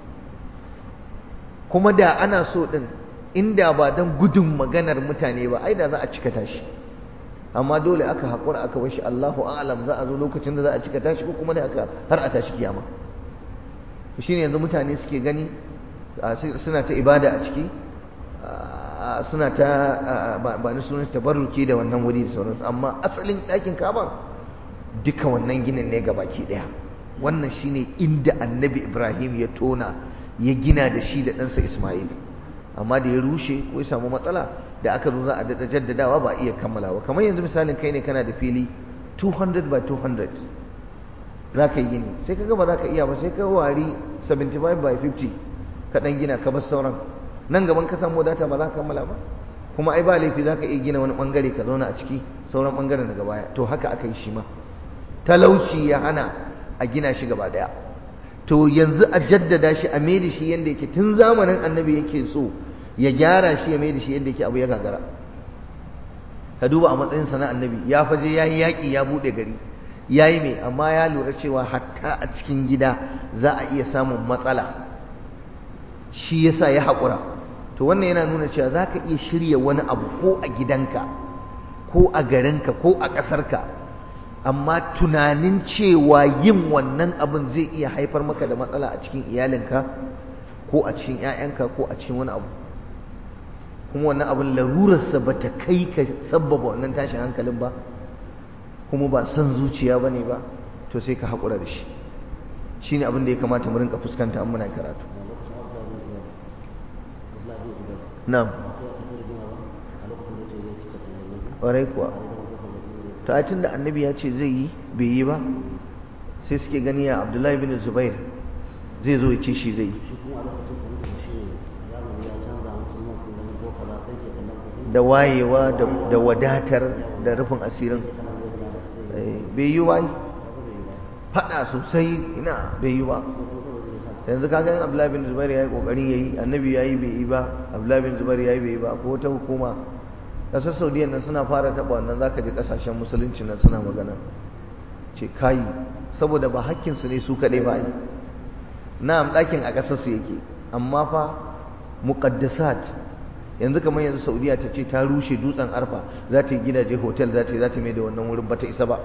kuma da ana so ɗin, inda ba don gudun maganar mutane ba ai da za a cika tashi, amma dole aka haƙura aka bashi Allahu a'lam, za a zo lokacin da za a cika tashi ko kuma da aka har a tashi kiyama. shine yanzu mutane suke gani suna ta ibada a ciki, suna ta ba ni sunan tabarruki da wannan wuri da sauransu, amma asalin ɗakin Ka'aba duka wannan ginin ne gabaki ɗaya. Wannan shine inda Annabi Ibrahim ya tona ya gina da shi da ɗansa Ismail, amma da ya rushe ko ya samu matsala da aka zo za a daɗa jaddadawa ba iya kammalawa. Kamar yanzu misalin kai ne kana da fili 200 by 200 za ka yi gini, sai ka gaba za ka iya ba, sai ka wari 75 by 50 ka ɗan gina ka bar sauran. Nan gaban ka samu wadata ba za ka kammala ba, kuma ai ba laifi za ka iya gina wani ɓangare ka zauna a ciki, sauran ɓangaren daga baya. To haka aka yi shi ma, talauci ya hana a gina shi gaba ɗaya. To yanzu a jaddada shi, a maida shi yadda yake tun zamanin Annabi yake so ya gyara shi, ya maida shi yadda yake, abu ya gagara. Ka duba a matsayinsa na Annabi, ya faje ya yi yaƙi, ya buɗe gari, ya yi mai, amma ya lura cewa hatta a cikin gida za a iya samun matsala, shi yasa ya haƙura. To wannan yana nuna cewa za ka iya shirya wani abu ko a gidanka ko a garinka ko a ƙasarka, amma tunanin cewa yin wannan abin zai iya haifar maka da matsala a cikin iyalinka ko a cikin 'ya'yanka ko a cikin wani abu, kuma wannan abin larurarsa ba ta kai ka sabbaba wannan tashin hankalin ba, kuma ba son zuciya ba ne ba, to sai ka haƙura da shi. Shi ne abin da ya kamata mu rinka fuskanta an muna karatu. Na'am, ƙwarai kuwa. To ai tunda Annabi ya ce zai yi bai yi ba, sai suke gani ya Abdullahi bin Zubair zai zo ya ce shi zai yi. Da wayewa da wadatar da rufin asirin bai yi wa, faɗa sosai ina bai yi ba. Yanzu kaga yin Abdullahi bin Zubair ya yi ƙoƙarin ya yi, Annabi ya yi bai yi ba, Abdullahi bin Zubair ya yi bai yi ba, ko wata hukuma ƙasar Saudiya nan suna fara taɓa wannan, za ka ji ƙasashen musulunci nan suna magana ce kayi, saboda ba hakkinsu ne su kaɗai ba yi. Na'am, ɗakin a ƙasarsu yake, amma fa muqaddasat. Yanzu kamar yanzu Saudiya ta ce ta rushe dutsen Arfa, za ta yi gidaje hotel, za ta mai da wannan wurin, ba ta isa ba,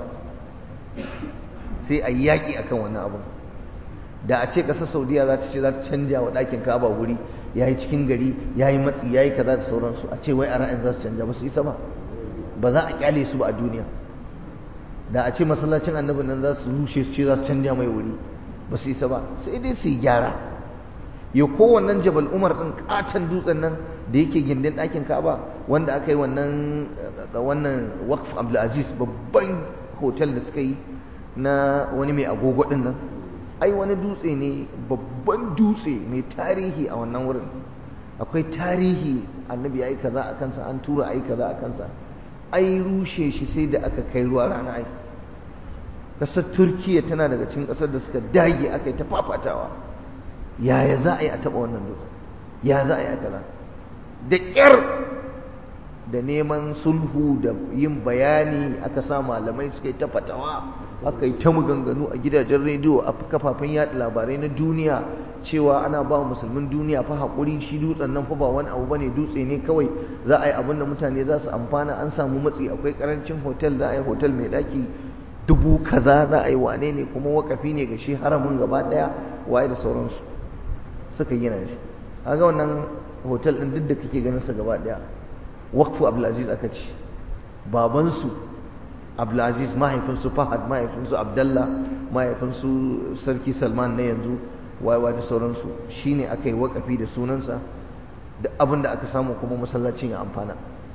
sai a yi yaƙi akan wannan abun. Da a ce ƙasar Saudiya za ta ce za ta canja wa ɗakin Ka'aba wuri, ya yi cikin gari, ya yi matsi, ya yi kaza da sauransu, a ce wai a ra'ayin za su canja, ba su isa ba, ba za a ƙyale su ba a duniya. Da a ce masallacin Annabi nan za su rushe su ce za su canja mai wuri, ba su isa ba, sai dai su yi gyara. Yau kowannen Jabal Umar ɗin ƙaton dutsen nan da yake gindin ɗakin Ka'aba, wanda aka yi wannan Waqf Abdulaziz, babban hotel da suka yi na wani mai agogo ɗin nan, ai wani dutse ne, babban dutse mai tarihi a wannan wurin. Akwai tarihi, Annabi ya yi kaza a kansa, an tura a yi kaza a kansa. Ai rushe shi sai da aka kai ruwa rana. Ai ƙasar Turkiya tana daga cikin ƙasar da suka dage aka yi ta fafatawa, yaya za a yi a taɓa wannan dutse, ya za a yi a kaza, da ƙyar da neman sulhu da yin bayani aka sa malamai suka yi ta fatawa, aka yi ta maganganu a gidajen rediyo, a kafafen yaɗa labarai na duniya, cewa ana ba musulmin duniya fa haƙuri, shi dutsen nan fa ba wani abu bane, dutse ne kawai, za a yi abin da mutane za su amfana. An samu matsi, akwai ƙarancin hotel, za a yi hotel mai ɗaki 1000 kaza, za a yi wane ne, kuma wakafi ne ga shi haramin gaba ɗaya, waye da sauransu suka gina shi. Kaga wannan hotel ɗin duk da kake ganin sa gaba ɗaya Waqfu Abdulaziz aka ce, babansu Abdulaziz, mahaifinsu Fahad, mahaifinsu Abdallah, mahaifinsu Sarki Salman na yanzu, wayewa da sauransu, shine aka yi wakafi da sunansa, da abin da aka samu kuma masallacin ya amfana,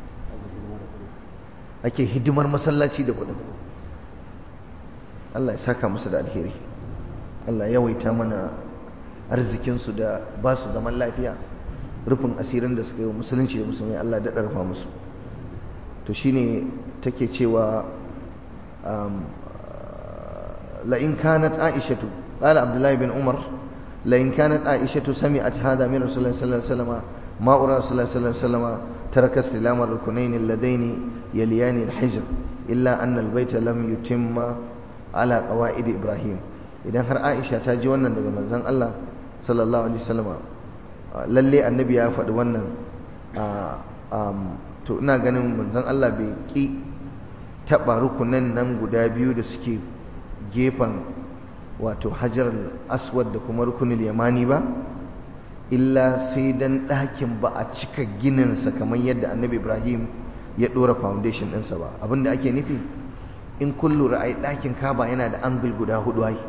ake hidimar masallaci da kuɗin. Allah ya saka musu da alheri, Allah ya yawaita mana arzikinsu da ba su zaman lafiya, rufin asirin da suka yi wa musulunci da musulmai, Allah ya daɗa rufa musu. To shine take cewa la'in kanat aishatu, qala Abdullahi bin Umar, la'in kanat aishatu sami'at hada min Rasulullah sallallahu alaihi wasallam ma ura Rasulullah sallallahu alaihi wasallam taraka istilama rukunayn alladaini yaliyani al-hijr illa anna al-bayta lam yutimma ala qawaid Ibrahim. Idan har Aisha ta ji wannan daga manzon Allah sallallahu alaihi wasallam, lalle annabi ya faɗi wannan, to ina ganin manzon Allah bai ki taɓa rukunan nan guda biyu da suke gefen wato Hajar al-Aswad da kuma rukunul Yamani ba, illa sai dan ɗakin ba a cika gininsa kamar yadda annabi Ibrahim ya ɗora foundation ɗinsa ba. Abinda ake nufi, in kun lura ai ɗakin Ka'aba yana da angle guda hudu ai.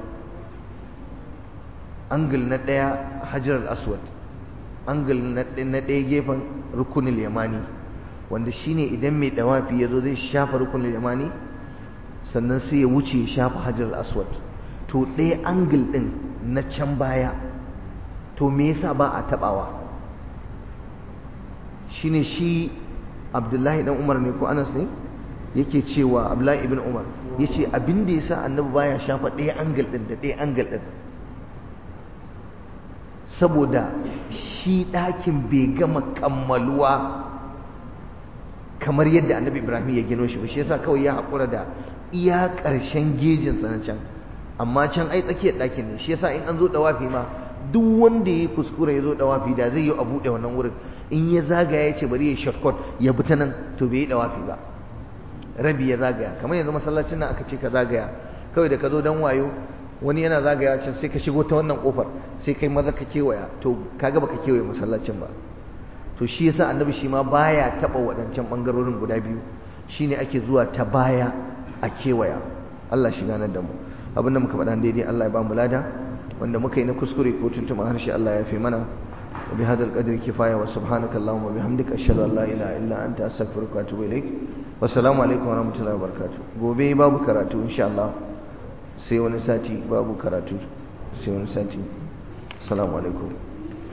Angle na ɗaya Hajar al-Aswad, angle na ɗaya gefen rukunul yamani, wanda shine idan mai dawafi ya zo zai shafa rukunul yamani sannan sai ya wuce ya shafa Hajar al-Aswad. To ɗaya angle ɗin na can baya, to me yasa ba a taɓawa? Shine shi Abdullahi dan Umar ne ko Anas ne yake cewa, Abdullahi ibn Umar yace abin da yasa annabi baya shafa ɗaya angle ɗin da ɗaya angle ɗin, saboda shi ɗakin bai gama kammaluwa kamar yadda annabi Ibrahim ya gino shi ba. Shi yasa kawai ya haƙura da iya ƙarshen gejinsa na can, amma can ai tsakiyar ɗakin ne. Shi yasa in an zo ɗawafi ma, duk wanda ya kuskura ya zo ɗawafi da zai yi a buɗe wannan wurin, in ya zagaya ya ce bari ya shortcut ya bi ta nan, to bai yi ɗawafi ba, rabi ya zagaya. Kamar yanzu masallacin nan aka ce ka zagaya, kawai da ka zo dan wayo wani yana zagaya can sai ka shigo ta wannan kofar sai kai maza ka kewaya, to kaga baka kewaye masallacin ba. To shi yasa annabi shi ma baya taba waɗancan bangarorin guda biyu, shine ake zuwa ta baya a kewaya. Allah shi ganar da mu. Abinda muka faɗa daidai Allah ya ba mu lada, wanda muka yi na kuskure ko tuntuma harshe Allah ya fi mana. Wa bi hadal qadri kifaya wa subhanaka allahumma wa bihamdika ashhadu an la ilaha illa anta astaghfiruka wa atubu ilaik. Wassalamu alaikum wa rahmatullahi wa barakatuh. Gobe babu karatu insha Allah, sai wani sati babu karatu, sai wani sati. Assalamu alaikum.